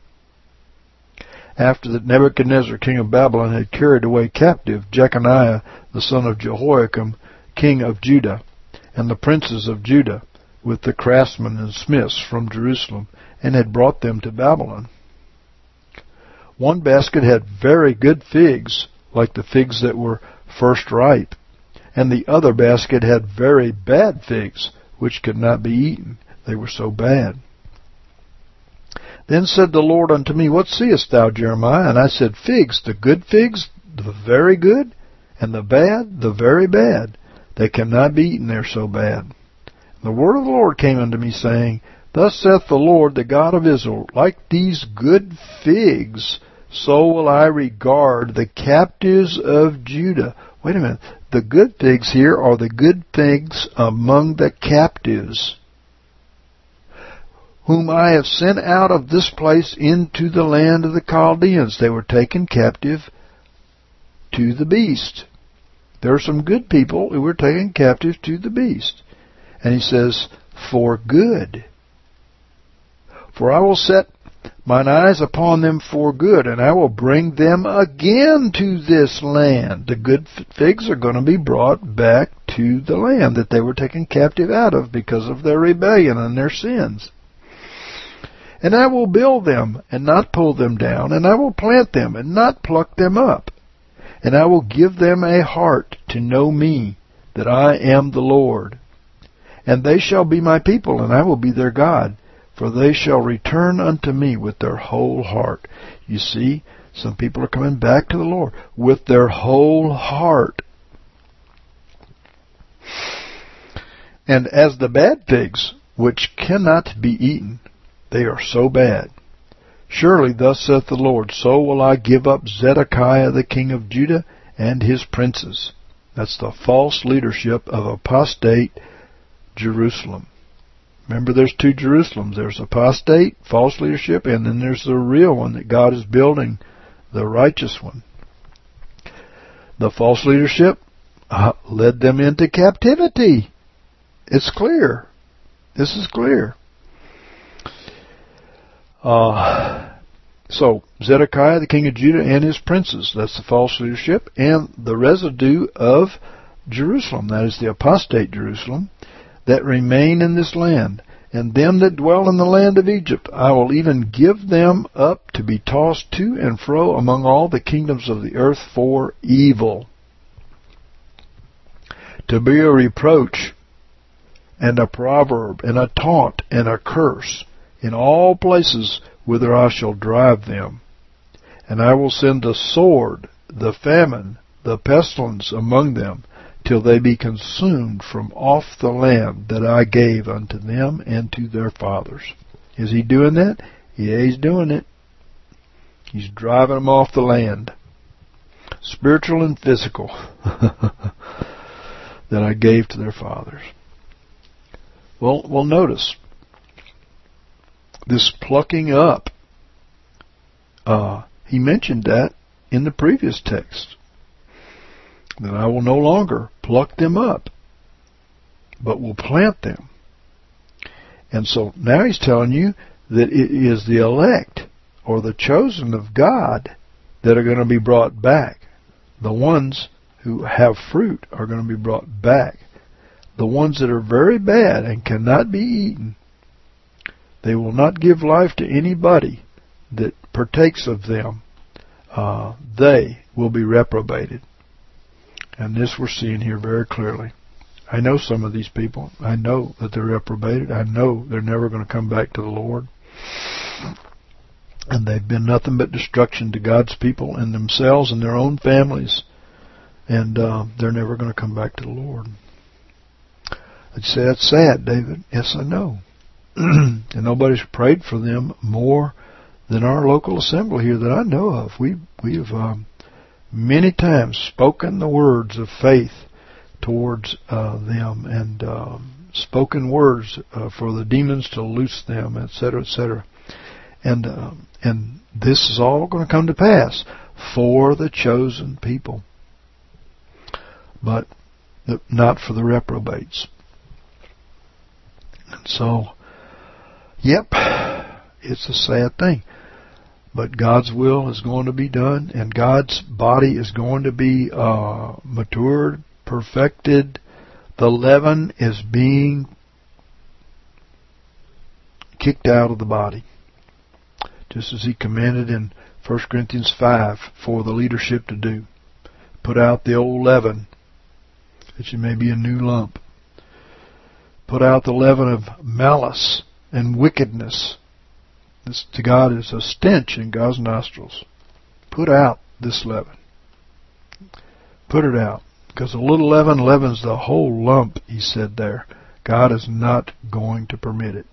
After that Nebuchadnezzar, king of Babylon, had carried away captive Jeconiah, the son of Jehoiakim, king of Judah, and the princes of Judah, with the craftsmen and smiths from Jerusalem, and had brought them to Babylon. 1 basket had very good figs, like the figs that were first ripe, and the other basket had very bad figs, which could not be eaten. They were so bad. Then said the Lord unto me, What seest thou, Jeremiah? And I said, Figs, the good figs, the very good, and the bad, the very bad. They cannot be eaten, they're so bad. And the word of the Lord came unto me, saying, Thus saith the Lord, the God of Israel, like these good figs, so will I regard the captives of Judah. Wait a minute. The good figs here are the good figs among the captives, whom I have sent out of this place into the land of the Chaldeans. They were taken captive to the beast. There are some good people who were taken captive to the beast. And he says, for good. For I will set mine eyes upon them for good, and I will bring them again to this land. The good figs are going to be brought back to the land that they were taken captive out of because of their rebellion and their sins. And I will build them and not pull them down, and I will plant them and not pluck them up. And I will give them a heart to know me, that I am the Lord. And they shall be my people, and I will be their God. For they shall return unto me with their whole heart. You see, some people are coming back to the Lord with their whole heart. And as the bad figs, which cannot be eaten, they are so bad. Surely thus saith the Lord, so will I give up Zedekiah the king of Judah and his princes. That's the false leadership of apostate Jerusalem. Remember, there's 2 Jerusalems. There's apostate, false leadership, and then there's the real one that God is building, the righteous one. The false leadership led them into captivity. It's clear. This is clear. So, Zedekiah, the king of Judah, and his princes, that's the false leadership, and the residue of Jerusalem, that is the apostate Jerusalem, that remain in this land, and them that dwell in the land of Egypt, I will even give them up to be tossed to and fro among all the kingdoms of the earth for evil, to be a reproach, and a proverb, and a taunt, and a curse, in all places whither I shall drive them. And I will send the sword, the famine, the pestilence among them, till they be consumed from off the land that I gave unto them and to their fathers. Is he doing that? Yeah, he's doing it. He's driving them off the land. Spiritual and physical. That I gave to their fathers. Well, notice this plucking up. He mentioned that in the previous text. That I will no longer pluck them up, but will plant them. And so now he's telling you that it is the elect or the chosen of God that are going to be brought back. The ones who have fruit are going to be brought back. The ones that are very bad and cannot be eaten, they will not give life to anybody that partakes of them. They will be reprobated. And this we're seeing here very clearly. I know some of these people. I know that they're reprobated. I know they're never going to come back to the Lord. And they've been nothing but destruction to God's people and themselves and their own families. And they're never going to come back to the Lord. I'd say that's sad, David. Yes, I know. And nobody's prayed for them more than our local assembly here that I know of. We've many times spoken the words of faith towards them and spoken words for the demons to loose them, etc., etc. And this is all going to come to pass for the chosen people, but not for the reprobates. And so, yep, it's a sad thing. But God's will is going to be done, and God's body is going to be matured, perfected. The leaven is being kicked out of the body, just as He commanded in 1 Corinthians 5 for the leadership to do. Put out the old leaven, that you may be a new lump. Put out the leaven of malice and wickedness. This to God is a stench in God's nostrils. Put out this leaven. Put it out. Because a little leaven leavens the whole lump, He said there. God is not going to permit it.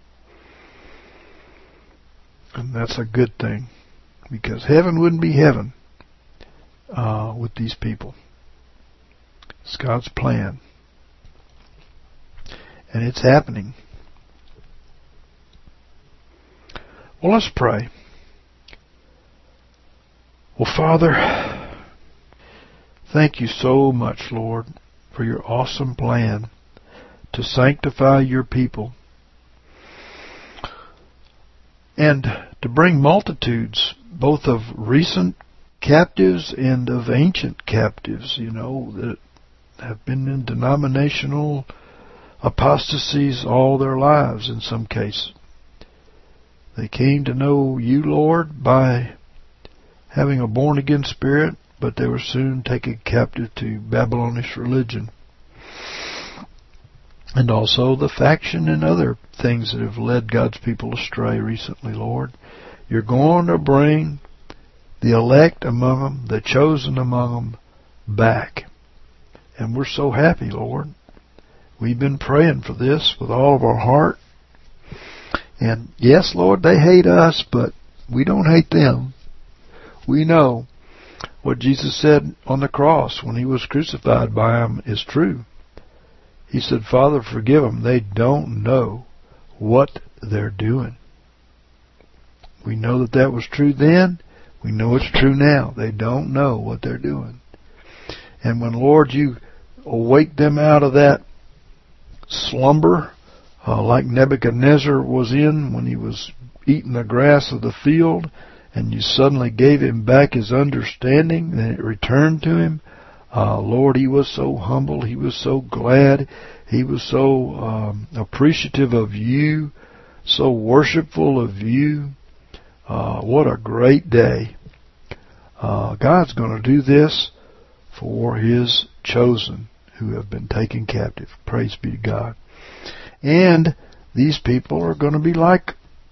And that's a good thing. Because heaven wouldn't be heaven with these people. It's God's plan. And it's happening. Well, let's pray. Well, Father, thank you so much, Lord, for your awesome plan to sanctify your people and to bring multitudes, both of recent captives and of ancient captives, that have been in denominational apostasies all their lives in some cases. They came to know you, Lord, by having a born-again spirit, but they were soon taken captive to Babylonish religion. And also the faction and other things that have led God's people astray recently, Lord. You're going to bring the elect among them, the chosen among them, back. And we're so happy, Lord. We've been praying for this with all of our heart. And yes, Lord, they hate us, but we don't hate them. We know what Jesus said on the cross when He was crucified by them is true. He said, Father, forgive them. They don't know what they're doing. We know that was true then. We know it's true now. They don't know what they're doing. And when, Lord, you awake them out of that slumber, like Nebuchadnezzar was in when he was eating the grass of the field, and you suddenly gave him back his understanding, and it returned to him. Lord, he was so humble. He was so glad. He was so appreciative of you, so worshipful of you. What a great day. God's going to do this for His chosen who have been taken captive. Praise be to God. And these people are going to be like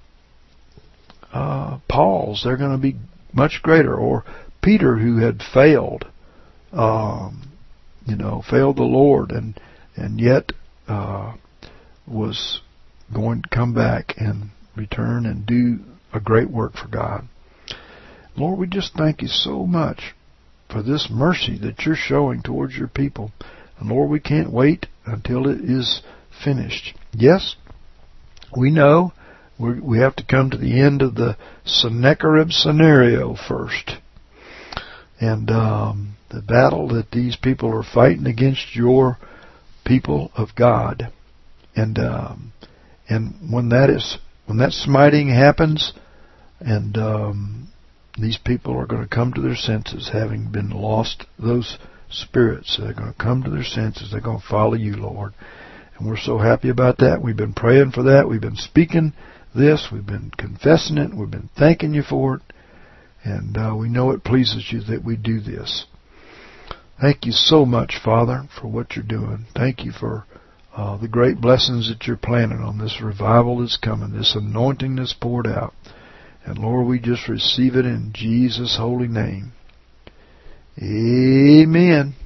Paul's. They're going to be much greater. Or Peter, who had failed failed the Lord and yet was going to come back and return and do a great work for God. Lord, we just thank you so much for this mercy that you're showing towards your people. And Lord, we can't wait until it is finished. Yes, we know we have to come to the end of the Sennacherib scenario first. And the battle that these people are fighting against your people of God. And when that smiting happens, and these people are going to come to their senses, having been lost those spirits. They're going to come to their senses. They're going to follow you, Lord. And we're so happy about that. We've been praying for that. We've been speaking this. We've been confessing it. We've been thanking you for it. And we know it pleases you that we do this. Thank you so much, Father, for what you're doing. Thank you for the great blessings that you're planning on this revival that's coming, this anointing that's poured out. And Lord, we just receive it in Jesus' holy name. Amen.